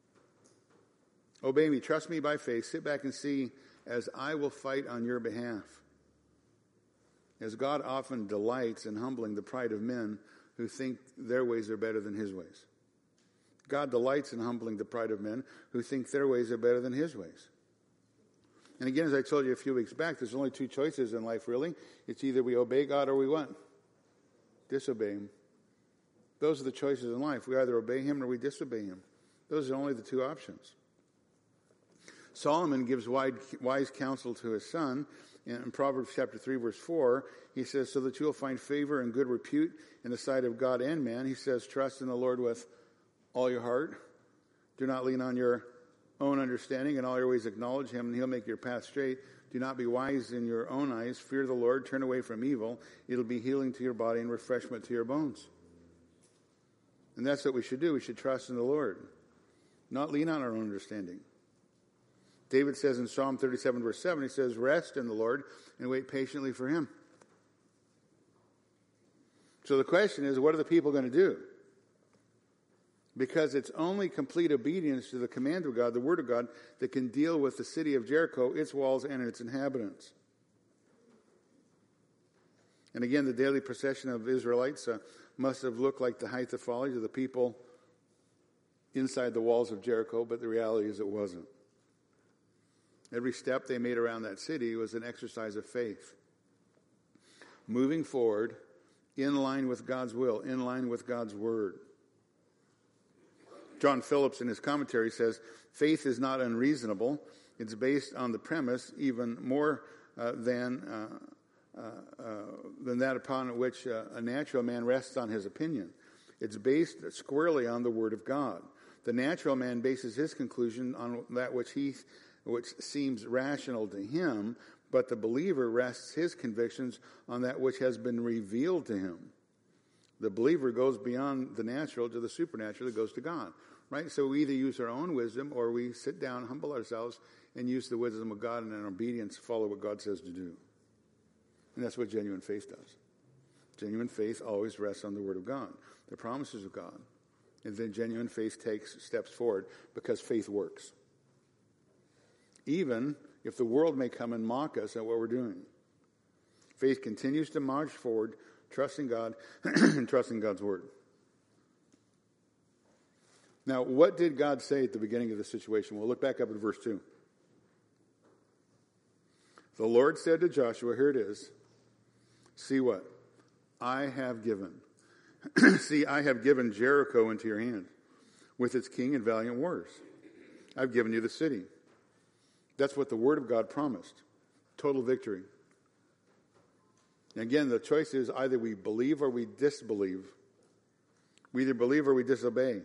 Obey me. Trust me by faith. Sit back and see as I will fight on your behalf. As God often delights in humbling the pride of men who think their ways are better than his ways. God delights in humbling the pride of men who think their ways are better than his ways. And again, as I told you a few weeks back, there's only two choices in life, really. It's either we obey God or we what? Disobey him. Those are the choices in life. We either obey him or we disobey him. Those are only the two options. Solomon gives wise counsel to his son. In Proverbs chapter three, verse four, he says, so that you will find favor and good repute in the sight of God and man. He says, trust in the Lord with all your heart. Do not lean on your own understanding. In all your ways acknowledge him, and he'll make your path straight. Do not be wise in your own eyes. Fear the Lord. Turn away from evil. It'll be healing to your body and refreshment to your bones. And that's what we should do. We should trust in the Lord, not lean on our own understanding. David says in Psalm thirty-seven, verse seven, he says, rest in the Lord and wait patiently for him. So the question is, what are the people going to do? Because it's only complete obedience to the command of God, the word of God, that can deal with the city of Jericho, its walls, and its inhabitants. And again, the daily procession of Israelites uh, must have looked like the height of folly to the people inside the walls of Jericho, but the reality is it wasn't. Every step they made around that city was an exercise of faith. Moving forward in line with God's will, in line with God's word. John Phillips in his commentary says, faith is not unreasonable. It's based on the premise even more uh, than, uh, uh, uh, than that upon which uh, a natural man rests on his opinion. It's based squarely on the word of God. The natural man bases his conclusion on that which he which seems rational to him, but the believer rests his convictions on that which has been revealed to him. The believer goes beyond the natural to the supernatural. It goes to God. right? So we either use our own wisdom or we sit down, humble ourselves, and use the wisdom of God and in obedience follow what God says to do. And that's what genuine faith does. Genuine faith always rests on the Word of God, the promises of God. And then genuine faith takes steps forward because faith works. Even if the world may come and mock us at what we're doing. Faith continues to march forward, trusting God and trusting God's Word. Now, what did God say at the beginning of the situation? We'll look back up at verse two. The Lord said to Joshua, here it is, see what? I have given. See, I have given Jericho into your hand with its king and valiant warriors. I've given you the city. That's what the Word of God promised. Total victory. And again, the choice is either we believe or we disbelieve. We either believe or we disobey.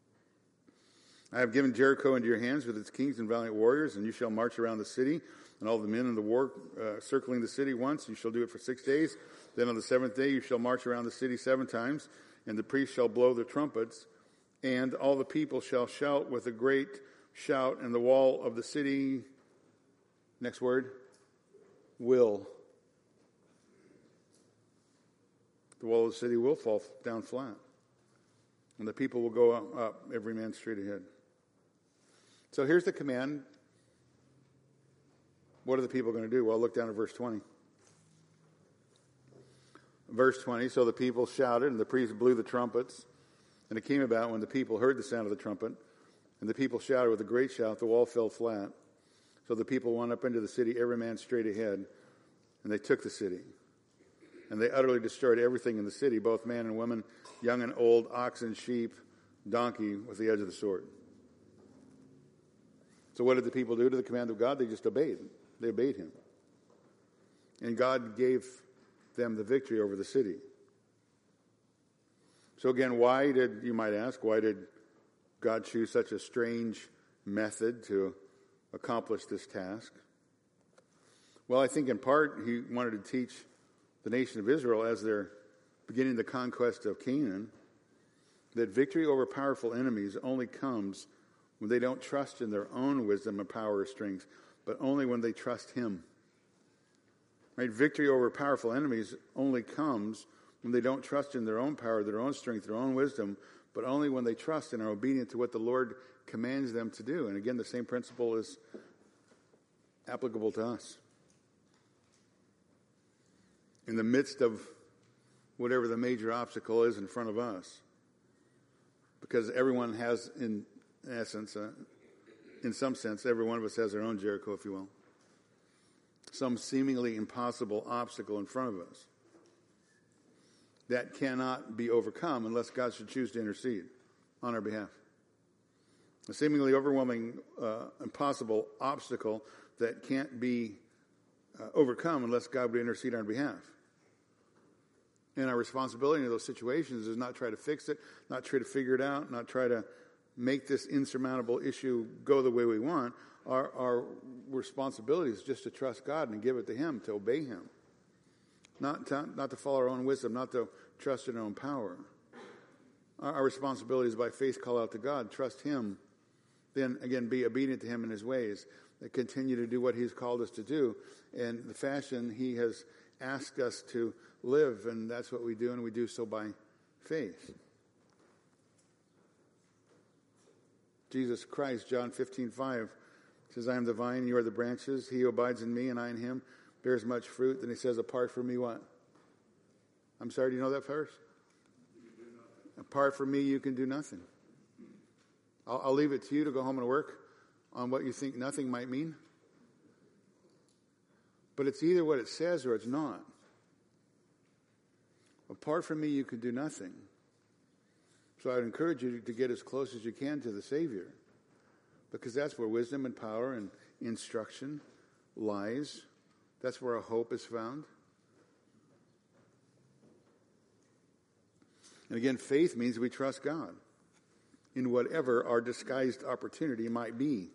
I have given Jericho into your hands with its kings and valiant warriors, and you shall march around the city, and all the men in the war uh, circling the city once. You shall do it for six days. Then on the seventh day you shall march around the city seven times, and the priests shall blow their trumpets, and all the people shall shout with a great shout, and the wall of the city, next word, will. The wall of the city will fall down flat, and the people will go up, up every man straight ahead. So here's the command. What are the people going to do? Well, look down at verse twenty. Verse twenty, so the people shouted, and the priests blew the trumpets. And it came about when the people heard the sound of the trumpet, and the people shouted with a great shout, the wall fell flat. So the people went up into the city, every man straight ahead, and they took the city. And they utterly destroyed everything in the city, both man and woman, young and old, oxen, sheep, donkey, with the edge of the sword. So what did the people do to the command of God? They just obeyed. They obeyed him. And God gave them the victory over the city. So again, why did, you might ask, why did God choose such a strange method to accomplish this task? Well, I think in part he wanted to teach the nation of Israel as they're beginning the conquest of Canaan that victory over powerful enemies only comes when they don't trust in their own wisdom and power or strength, but only when they trust him. Right? Victory over powerful enemies only comes when they don't trust in their own power, their own strength, their own wisdom, but only when they trust and are obedient to what the Lord commands them to do. And again, the same principle is applicable to us. In the midst of whatever the major obstacle is in front of us, because everyone has, in essence, uh, in some sense, every one of us has our own Jericho, if you will. Some seemingly impossible obstacle in front of us that cannot be overcome unless God should choose to intercede on our behalf. A seemingly overwhelming, uh, impossible obstacle that can't be uh, overcome unless God would intercede on our behalf. And our responsibility in those situations is not try to fix it, not try to figure it out, not try to make this insurmountable issue go the way we want. Our, our responsibility is just to trust God and give it to him, to obey him. Not to, not to follow our own wisdom, not to trust in our own power. Our, our responsibility is by faith call out to God, trust him, then again be obedient to him in his ways, and continue to do what he's called us to do in the fashion he has asked us to live, and that's what we do, and we do so by faith. Jesus Christ, John fifteen five, says, I am the vine, you are the branches. He who abides in me and I in him bears much fruit. Then he says, apart from me, what? I'm sorry, do you know that verse? Apart from me, you can do nothing. I'll, I'll leave it to you to go home and work on what you think nothing might mean. But it's either what it says or it's not. Apart from me, you can do nothing. So I'd encourage you to get as close as you can to the Savior, because that's where wisdom and power and instruction lies. That's where our hope is found. And again, faith means we trust God in whatever our disguised opportunity might be.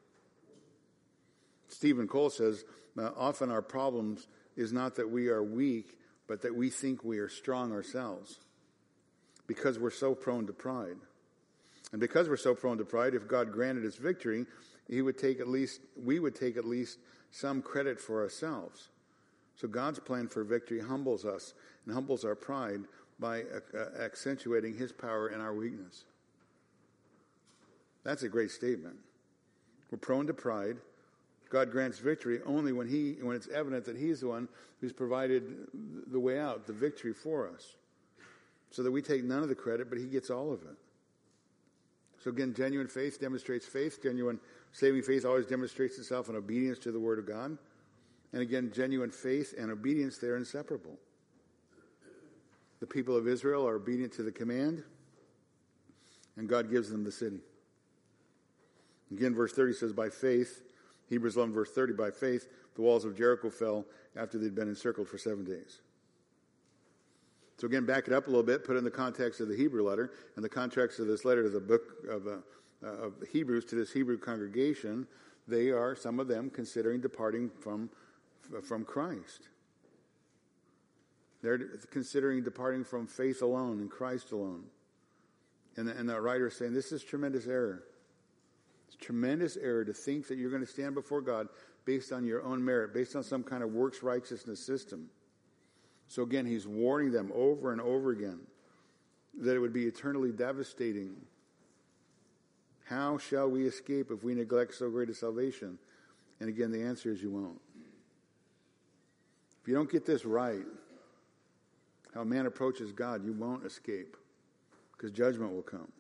Stephen Cole says, often our problems is not that we are weak, but that we think we are strong ourselves, because we're so prone to pride. And because we're so prone to pride, if God granted us victory, he would take at least, we would take at least some credit for ourselves. So God's plan for victory humbles us and humbles our pride by uh, accentuating his power in our weakness. That's a great statement. We're prone to pride. God grants victory only when he, when it's evident that he's the one who's provided the way out, the victory for us. So that we take none of the credit, but he gets all of it. So again, genuine faith demonstrates faith. Genuine saving faith always demonstrates itself in obedience to the Word of God. And again, genuine faith and obedience, they're inseparable. The people of Israel are obedient to the command, and God gives them the city. Again, verse thirty says, by faith, Hebrews eleven, verse thirty, by faith, the walls of Jericho fell after they'd been encircled for seven days. So again, back it up a little bit, put it in the context of the Hebrew letter, and the context of this letter to the book of, uh, uh, of Hebrews, to this Hebrew congregation. They are, some of them, considering departing from, from Christ. They're considering departing from faith alone and Christ alone. And the, and the writer is saying, this is tremendous error. It's tremendous error to think that you're going to stand before God based on your own merit, based on some kind of works righteousness system. So again, he's warning them over and over again that it would be eternally devastating. How shall we escape if we neglect so great a salvation? And again, the answer is you won't. If you don't get this right, how man approaches God, you won't escape, because judgment will come.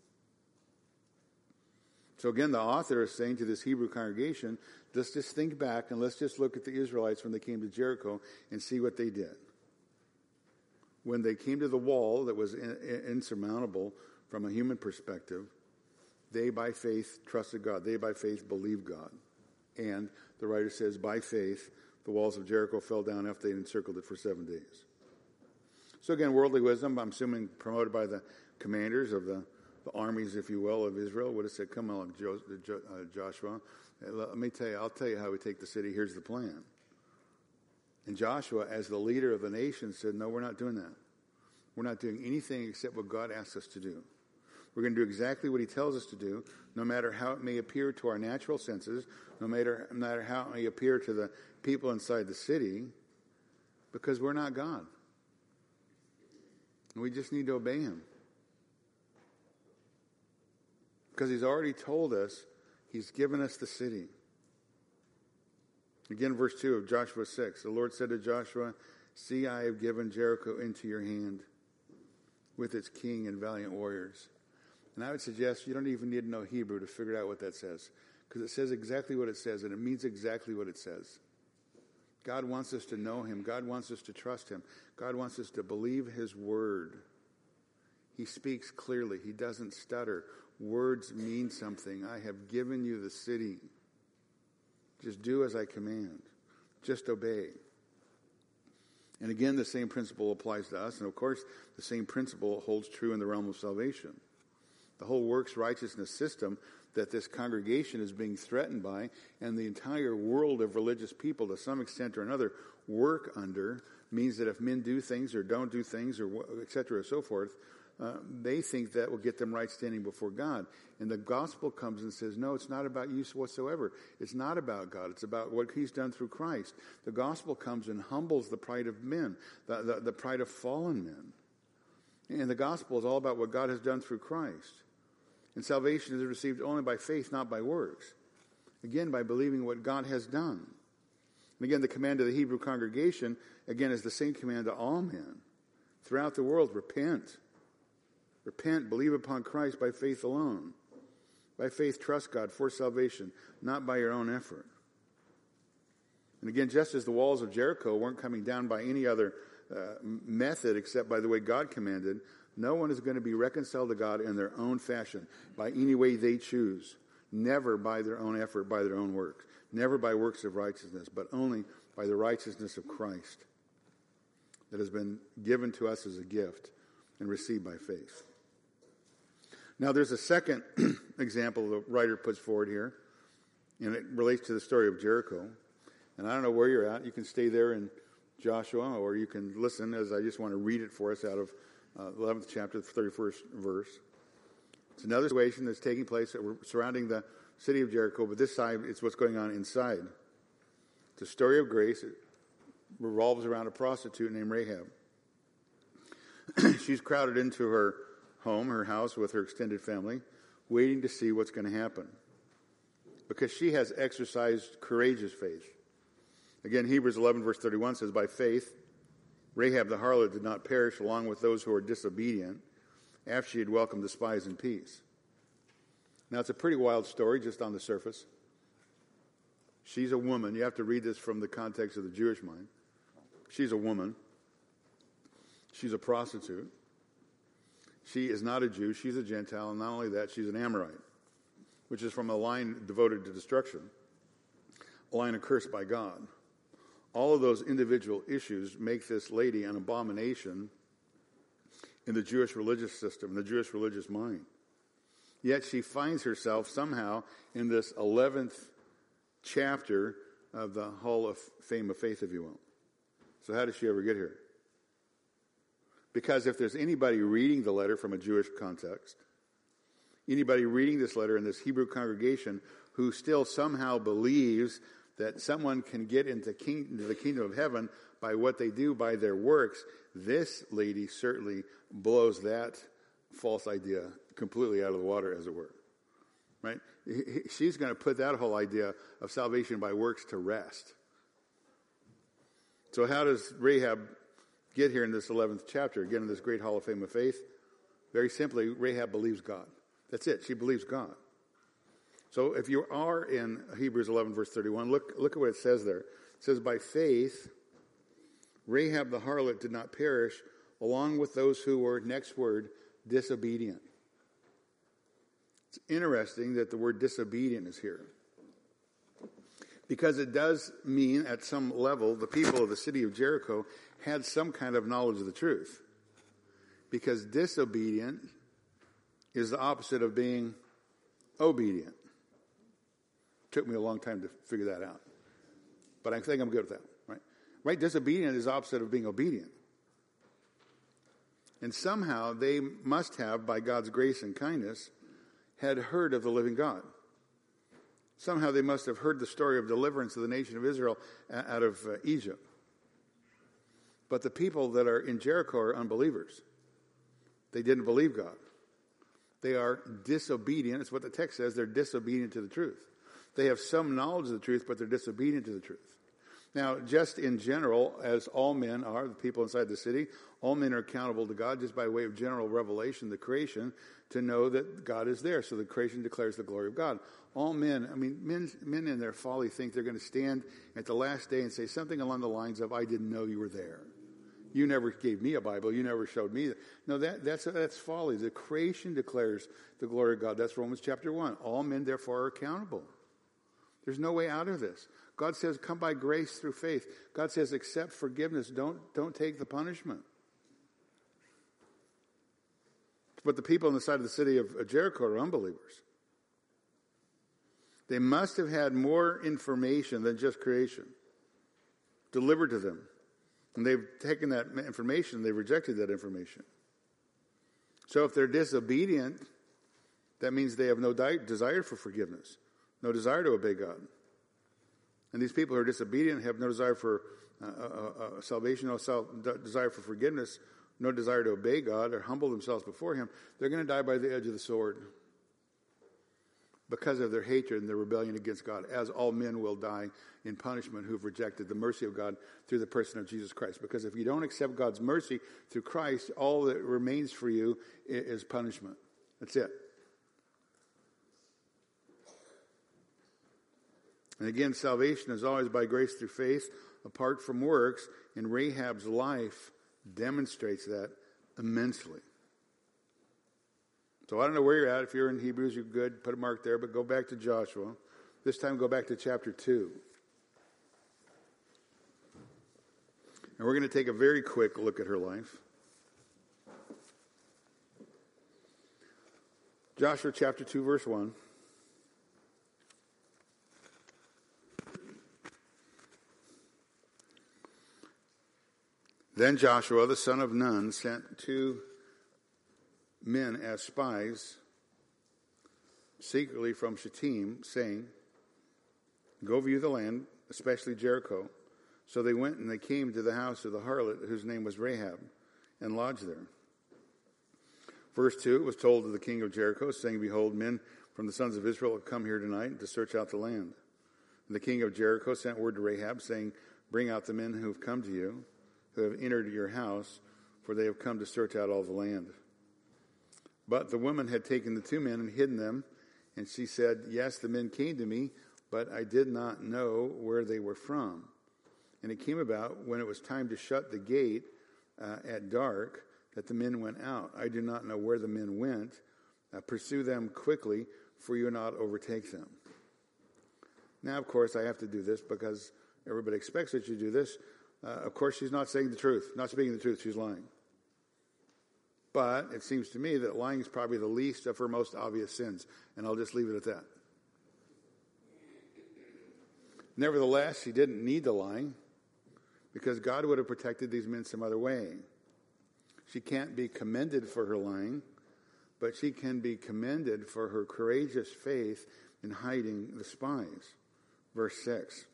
So again, the author is saying to this Hebrew congregation, let's just think back and let's just look at the Israelites when they came to Jericho and see what they did. When they came to the wall that was in, in, insurmountable from a human perspective, they by faith trusted God. They by faith believed God. And the writer says, by faith, the walls of Jericho fell down after they encircled it for seven days. So again, worldly wisdom, I'm assuming promoted by the commanders of the, the armies, if you will, of Israel, would have said, come on, jo- jo- uh, Joshua, let me tell you, I'll tell you how we take the city. Here's the plan. And Joshua, as the leader of the nation, said, no, we're not doing that. We're not doing anything except what God asks us to do. We're going to do exactly what he tells us to do, no matter how it may appear to our natural senses, no matter, no matter how it may appear to the people inside the city, because we're not God. And we just need to obey him. Because he's already told us, he's given us the city. Again, verse two of Joshua six. The Lord said to Joshua, see, I have given Jericho into your hand with its king and valiant warriors. And I would suggest you don't even need to know Hebrew to figure out what that says. Because it says exactly what it says, and it means exactly what it says. God wants us to know him. God wants us to trust him. God wants us to believe his word. He speaks clearly. He doesn't stutter. Words mean something. I have given you the city. Just do as I command. Just obey. And again, the same principle applies to us. And of course, the same principle holds true in the realm of salvation. The whole works righteousness system that this congregation is being threatened by, and the entire world of religious people to some extent or another work under, means that if men do things or don't do things, or et cetera, so forth, uh, they think that will get them right standing before God. And the gospel comes and says, no, it's not about you whatsoever. It's not about God. It's about what he's done through Christ. The gospel comes and humbles the pride of men, the, the, the pride of fallen men. And the gospel is all about what God has done through Christ. And salvation is received only by faith, not by works. Again, by believing what God has done. And again, the command of the Hebrew congregation, again, is the same command to all men. Throughout the world, repent. Repent, believe upon Christ by faith alone. By faith, trust God for salvation, not by your own effort. And again, just as the walls of Jericho weren't coming down by any other uh, method except by the way God commanded, no one is going to be reconciled to God in their own fashion, by any way they choose. Never by their own effort, by their own works. Never by works of righteousness, but only by the righteousness of Christ that has been given to us as a gift and received by faith. Now, there's a second example the writer puts forward here, and it relates to the story of Jericho. And I don't know where you're at. You can stay there in Joshua, or you can listen, as I just want to read it for us out of uh, eleventh chapter, the thirty-first verse. It's another situation that's taking place surrounding the city of Jericho, but this time it's what's going on inside. It's a story of grace. It revolves around a prostitute named Rahab. She's crowded into her home, her house, with her extended family, waiting to see what's going to happen. Because she has exercised courageous faith. Again, Hebrews eleven verse thirty-one says, by faith, Rahab the harlot did not perish along with those who were disobedient after she had welcomed the spies in peace. Now, it's a pretty wild story just on the surface. She's a woman. You have to read this from the context of the Jewish mind. She's a woman. She's a prostitute. She is not a Jew. She's a Gentile. And not only that, she's an Amorite, which is from a line devoted to destruction, a line accursed by God. All of those individual issues make this lady an abomination in the Jewish religious system, the Jewish religious mind. Yet she finds herself somehow in this eleventh chapter of the Hall of Fame of Faith, if you will. So how did she ever get here? Because if there's anybody reading the letter from a Jewish context, anybody reading this letter in this Hebrew congregation who still somehow believes that someone can get into, king, into the kingdom of heaven by what they do, by their works, this lady certainly blows that false idea completely out of the water, as it were. Right? She's going to put that whole idea of salvation by works to rest. So how does Rahab get here in this eleventh chapter, again in this great Hall of Fame of Faith? Very simply, Rahab believes God. That's it. She believes God. So if you are in Hebrews eleven, verse thirty-one, look, look at what it says there. It says, by faith, Rahab the harlot did not perish along with those who were, next word, disobedient. It's interesting that the word disobedient is here, because it does mean at some level the people of the city of Jericho had some kind of knowledge of the truth. Because disobedient is the opposite of being obedient. Took me a long time to figure that out. But I think I'm good with that, right? Right? Disobedient is the opposite of being obedient. And somehow they must have, by God's grace and kindness, had heard of the living God. Somehow they must have heard the story of deliverance of the nation of Israel out of uh, Egypt. But the people that are in Jericho are unbelievers. They didn't believe God. They are disobedient. It's what the text says. They're disobedient to the truth. They have some knowledge of the truth, but they're disobedient to the truth. Now, just in general, as all men are, the people inside the city, all men are accountable to God just by way of general revelation, the creation, to know that God is there. So the creation declares the glory of God. All men, I mean, men, men in their folly think they're going to stand at the last day and say something along the lines of, I didn't know you were there. You never gave me a Bible. You never showed me. No, that, that's, that's folly. The creation declares the glory of God. That's Romans chapter one. All men, therefore, are accountable. There's no way out of this. God says, come by grace through faith. God says, accept forgiveness. Don't, don't take the punishment. But the people on the side of the city of Jericho are unbelievers. They must have had more information than just creation delivered to them. And they've taken that information, they've rejected that information. So if they're disobedient, that means they have no di- desire for forgiveness, no desire to obey God. And these people who are disobedient have no desire for uh, uh, uh, salvation, no self, desire for forgiveness, no desire to obey God or humble themselves before Him. They're going to die by the edge of the sword because of their hatred and their rebellion against God, as all men will die in punishment who've rejected the mercy of God through the person of Jesus Christ. Because if you don't accept God's mercy through Christ, all that remains for you is punishment. That's it. And again, salvation is always by grace through faith, apart from works, and Rahab's life demonstrates that immensely. So I don't know where you're at. If you're in Hebrews, you're good. Put a mark there, but go back to Joshua. This time go back to chapter two. And we're going to take a very quick look at her life. Joshua chapter two, verse one. Then Joshua, the son of Nun, sent two men as spies secretly from Shittim, saying, go view the land, especially Jericho. So they went and they came to the house of the harlot, whose name was Rahab, and lodged there. Verse two, it was told to the king of Jericho, saying, behold, men from the sons of Israel have come here tonight to search out the land. And the king of Jericho sent word to Rahab, saying, bring out the men who have come to you, who have entered your house, for they have come to search out all the land. But the woman had taken the two men and hidden them, and she said, yes, the men came to me, but I did not know where they were from. And it came about, when it was time to shut the gate uh, at dark, that the men went out. I do not know where the men went. Uh, pursue them quickly, for you will not overtake them. Now, of course, I have to do this because everybody expects that you do this. Uh, of course, she's not saying the truth, not speaking the truth. She's lying. But it seems to me that lying is probably the least of her most obvious sins, and I'll just leave it at that. Nevertheless, she didn't need to lie, because God would have protected these men some other way. She can't be commended for her lying, but she can be commended for her courageous faith in hiding the spies. Verse six.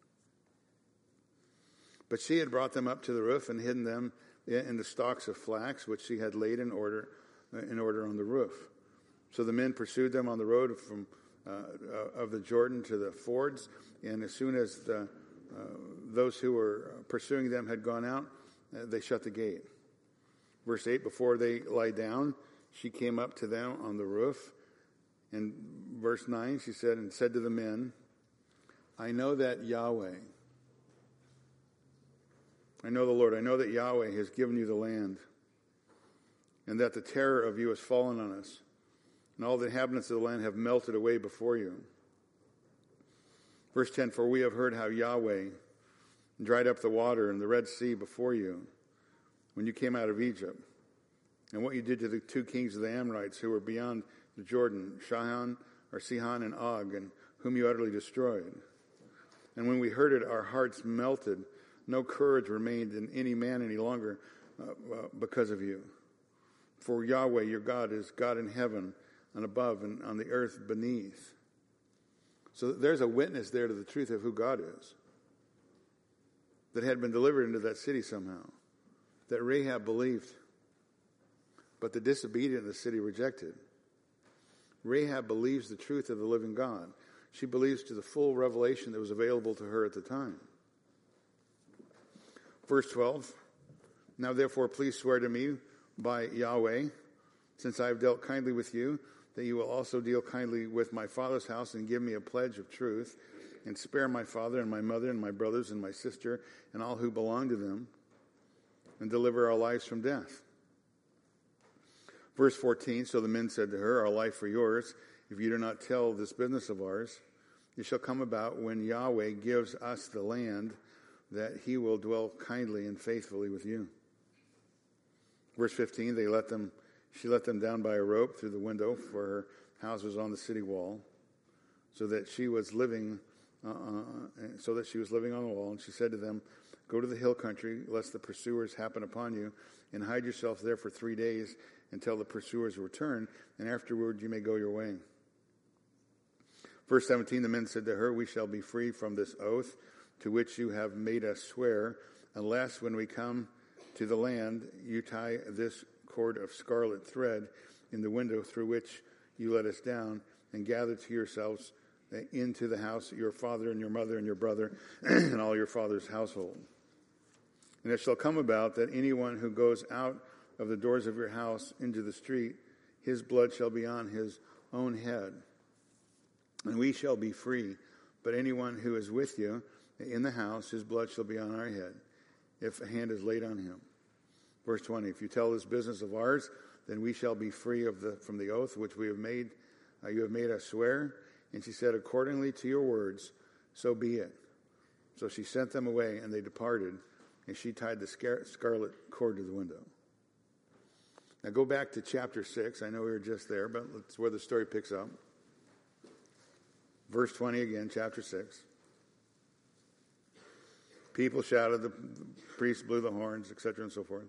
But she had brought them up to the roof and hidden them in the stalks of flax, which she had laid in order in order on the roof. So the men pursued them on the road from uh, of the Jordan to the fords, and as soon as the, uh, those who were pursuing them had gone out, uh, they shut the gate. Verse eight, before they lie down, she came up to them on the roof. And verse nine, she said, and said to the men, I know that Yahweh, I know the Lord, I know that Yahweh has given you the land, and that the terror of you has fallen on us, and all the inhabitants of the land have melted away before you. Verse ten, for we have heard how Yahweh dried up the water in the Red Sea before you when you came out of Egypt, and what you did to the two kings of the Amorites who were beyond the Jordan, Sihon, or Sihon and Og, and whom you utterly destroyed. And when we heard it, our hearts melted. No courage remained in any man any longer uh, uh, because of you. For Yahweh, your God, is God in heaven and above and on the earth beneath. So there's a witness there to the truth of who God is, that had been delivered into that city somehow, that Rahab believed, but the disobedient of the city rejected. Rahab believes the truth of the living God. She believes to the full revelation that was available to her at the time. Verse twelve, now therefore please swear to me by Yahweh, since I have dealt kindly with you, that you will also deal kindly with my father's house and give me a pledge of truth, and spare my father and my mother and my brothers and my sister and all who belong to them, and deliver our lives from death. Verse fourteen, so the men said to her, our life for yours, if you do not tell this business of ours. It shall come about when Yahweh gives us the land, that he will dwell kindly and faithfully with you. Verse fifteen, they let them, she let them down by a rope through the window, for her house was on the city wall, so that she was living, uh, uh, so that she was living on the wall. And she said to them, go to the hill country, lest the pursuers happen upon you, and hide yourself there for three days until the pursuers return, and afterward you may go your way. Verse seventeen, the men said to her, we shall be free from this oath to which you have made us swear, unless when we come to the land you tie this cord of scarlet thread in the window through which you let us down, and gather to yourselves into the house your father and your mother and your brother and all your father's household. And it shall come about that anyone who goes out of the doors of your house into the street, his blood shall be on his own head, and we shall be free. But anyone who is with you in the house, his blood shall be on our head, if a hand is laid on him. Verse twenty, if you tell this business of ours, then we shall be free of the from the oath which we have made, uh, you have made us swear. And she said, accordingly to your words, so be it. So she sent them away, and they departed, and she tied the scar- scarlet cord to the window. Now go back to chapter six. I know we were just there, but that's where the story picks up. Verse twenty again, chapter six. People shouted, the priests blew the horns, et cetera, and so forth.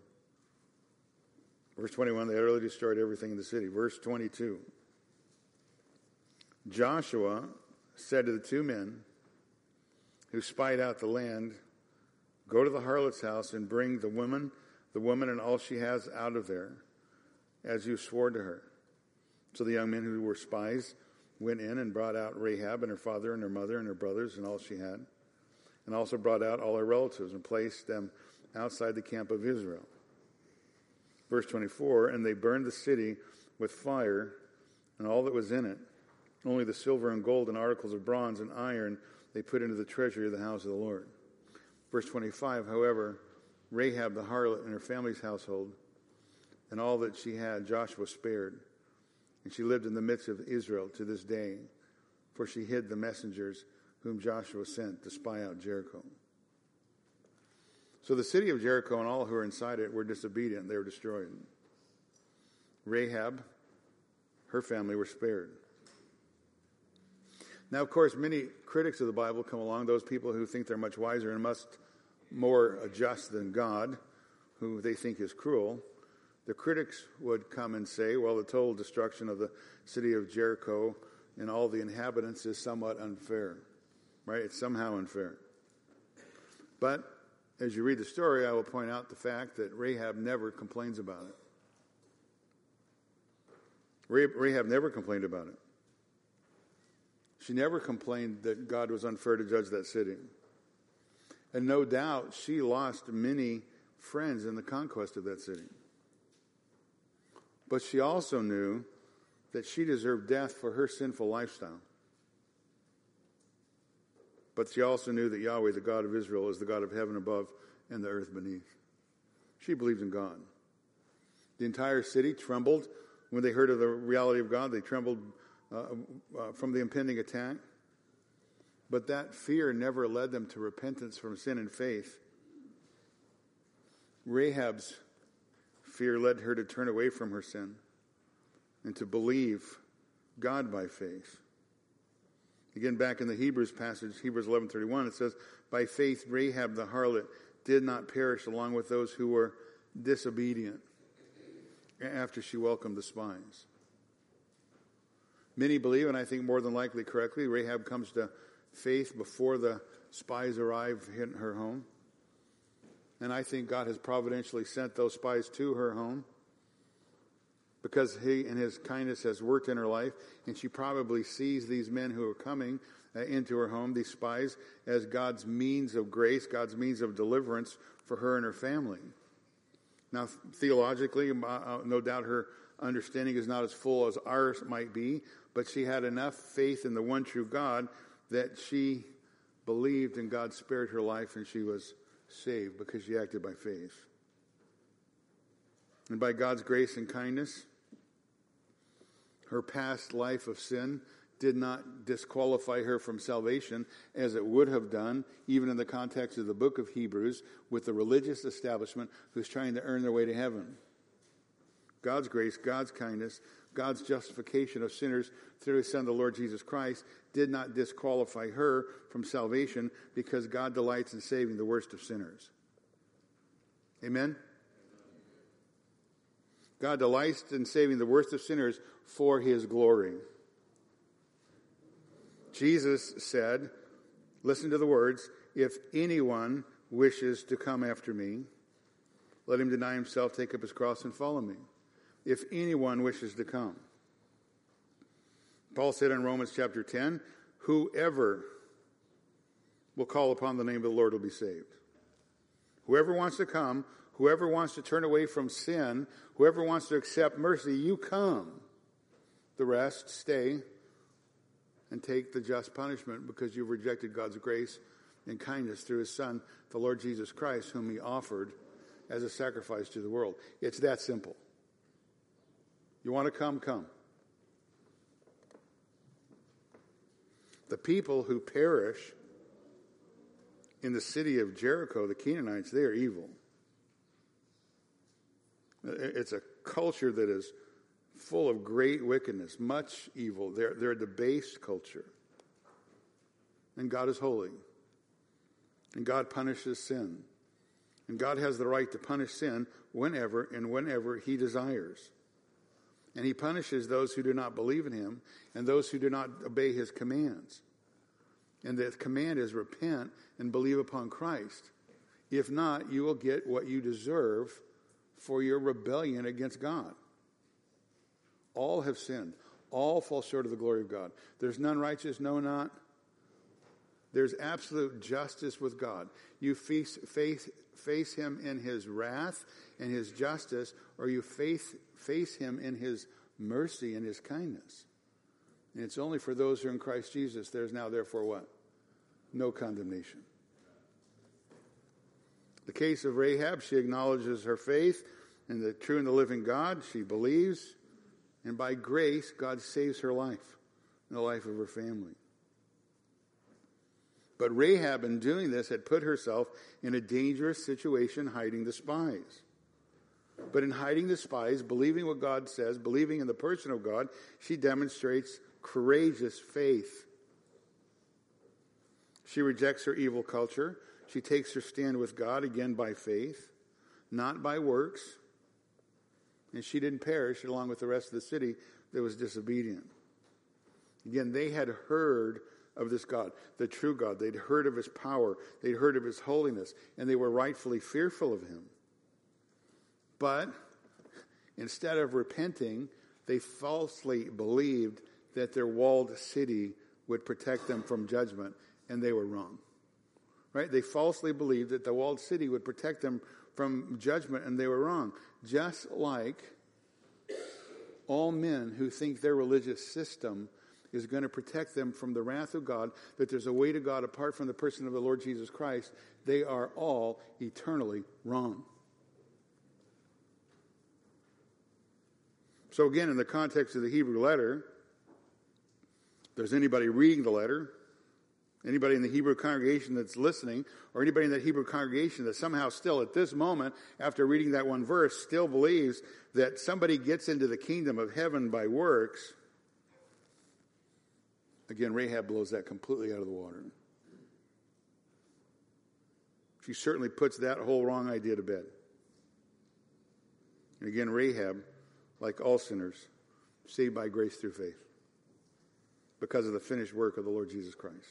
Verse twenty-one, they utterly destroyed everything in the city. Verse twenty-two. Joshua said to the two men who spied out the land, "Go to the harlot's house and bring the woman, the woman and all she has out of there, as you swore to her." So the young men who were spies went in and brought out Rahab and her father and her mother and her brothers and all she had, and also brought out all her relatives and placed them outside the camp of Israel. Verse twenty-four, and they burned the city with fire and all that was in it. Only the silver and gold and articles of bronze and iron they put into the treasury of the house of the Lord. Verse twenty-five, however, Rahab the harlot and her family's household and all that she had, Joshua spared. And she lived in the midst of Israel to this day, for she hid the messengers whom Joshua sent to spy out Jericho. So the city of Jericho and all who were inside it were disobedient. They were destroyed. Rahab, her family were spared. Now, of course, many critics of the Bible come along, those people who think they're much wiser and much more just than God, who they think is cruel. The critics would come and say, well, the total destruction of the city of Jericho and all the inhabitants is somewhat unfair, right? It's somehow unfair. But as you read the story, I will point out the fact that Rahab never complains about it. Rahab never complained about it. She never complained that God was unfair to judge that city. And no doubt she lost many friends in the conquest of that city. But she also knew that she deserved death for her sinful lifestyle. But she also knew that Yahweh, the God of Israel, is the God of heaven above and the earth beneath. She believed in God. The entire city trembled when they heard of the reality of God. They trembled uh, uh, from the impending attack. But that fear never led them to repentance from sin and faith. Rahab's fear led her to turn away from her sin and to believe God by faith. Again, back in the Hebrews passage, Hebrews eleven thirty-one, it says, by faith Rahab the harlot did not perish along with those who were disobedient after she welcomed the spies. Many believe, and I think more than likely correctly, Rahab comes to faith before the spies arrive in her home. And I think God has providentially sent those spies to her home because he in his kindness has worked in her life. And she probably sees these men who are coming uh, into her home, these spies, as God's means of grace, God's means of deliverance for her and her family. Now, theologically, uh, no doubt her understanding is not as full as ours might be, but she had enough faith in the one true God that she believed and God spared her life and she was saved because she acted by faith. And by God's grace and kindness, her past life of sin did not disqualify her from salvation as it would have done, even in the context of the book of Hebrews, with the religious establishment who's trying to earn their way to heaven. God's grace, God's kindness, God's justification of sinners through his Son, the Lord Jesus Christ, did not disqualify her from salvation because God delights in saving the worst of sinners. Amen? God delights in saving the worst of sinners for his glory. Jesus said, listen to the words, if anyone wishes to come after me, let him deny himself, take up his cross, and follow me. If anyone wishes to come. Paul said in Romans chapter ten, whoever will call upon the name of the Lord will be saved. Whoever wants to come, whoever wants to turn away from sin, whoever wants to accept mercy, you come. The rest, stay and take the just punishment because you've rejected God's grace and kindness through his Son, the Lord Jesus Christ, whom he offered as a sacrifice to the world. It's that simple. You want to come, come. The people who perish in the city of Jericho, the Canaanites, they are evil. It's a culture that is full of great wickedness, much evil. They're, they're a debased culture. And God is holy. And God punishes sin. And God has the right to punish sin whenever and whenever he desires. And he punishes those who do not believe in him and those who do not obey his commands. And the command is repent and believe upon Christ. If not, you will get what you deserve for your rebellion against God. All have sinned. All fall short of the glory of God. There's none righteous, no, not. There's absolute justice with God. You face, face, face him in his wrath and his justice, or you face, face him in his mercy and his kindness. And it's only for those who are in Christ Jesus. There's now therefore what? No condemnation. The case of Rahab, she acknowledges her faith in the true and the living God. She believes. And by grace, God saves her life and the life of her family. But Rahab, in doing this, had put herself in a dangerous situation hiding the spies. But in hiding the spies, believing what God says, believing in the person of God, she demonstrates courageous faith. She rejects her evil culture. She takes her stand with God, again by faith, not by works. And she didn't perish along with the rest of the city that was disobedient. Again, they had heard of this God, the true God. They'd heard of his power. They'd heard of his holiness. And they were rightfully fearful of him. But instead of repenting, they falsely believed that their walled city would protect them from judgment. And they were wrong. Right? They falsely believed that the walled city would protect them from judgment, and they were wrong. Just like all men who think their religious system is going to protect them from the wrath of God, that there's a way to God apart from the person of the Lord Jesus Christ, they are all eternally wrong. So again, in the context of the Hebrew letter, if there's anybody reading the letter, anybody in the Hebrew congregation that's listening, or anybody in that Hebrew congregation that somehow still at this moment, after reading that one verse, still believes that somebody gets into the kingdom of heaven by works, again, Rahab blows that completely out of the water. She certainly puts that whole wrong idea to bed. And again, Rahab, like all sinners, saved by grace through faith because of the finished work of the Lord Jesus Christ.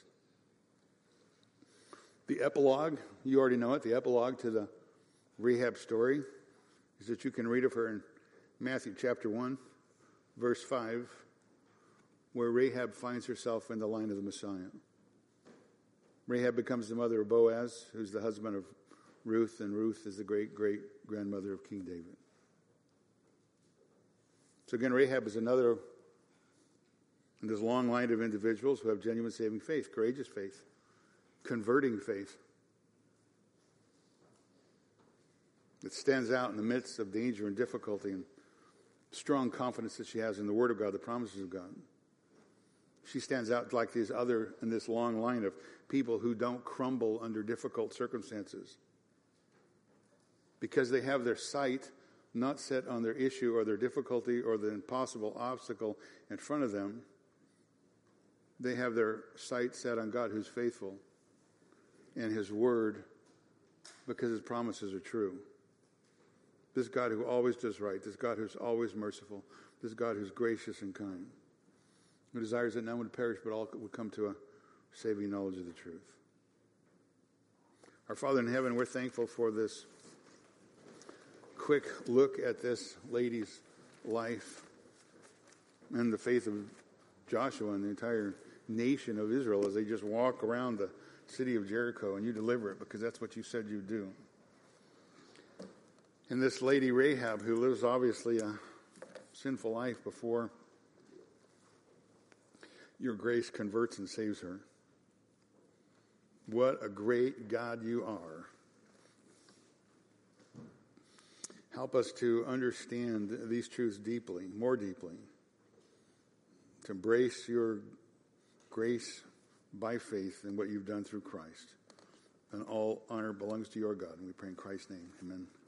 The epilogue, you already know it, the epilogue to the Rahab story is that you can read of her in Matthew chapter one, verse five, where Rahab finds herself in the line of the Messiah. Rahab becomes the mother of Boaz, who's the husband of Ruth, and Ruth is the great-great-grandmother of King David. So again, Rahab is another in this long line of individuals who have genuine saving faith, courageous faith, converting faith that stands out in the midst of danger and difficulty, and strong confidence that she has in the Word of God, the promises of God. She stands out like these other in this long line of people who don't crumble under difficult circumstances because they have their sight not set on their issue or their difficulty or the impossible obstacle in front of them. They have their sight set on God, who's faithful, and his word, because his promises are true. This God who always does right, this God who's always merciful, this God who's gracious and kind, who desires that none would perish but all would come to a saving knowledge of the truth. Our Father in heaven, we're thankful for this quick look at this lady's life and the faith of Joshua and the entire nation of Israel as they just walk around the city of Jericho, and you deliver it because that's what you said you'd do. And this lady Rahab, who lives obviously a sinful life before your grace converts and saves her. What a great God you are. Help us to understand these truths deeply, more deeply, to embrace your grace by faith in what you've done through Christ. And all honor belongs to your God. And we pray in Christ's name. Amen.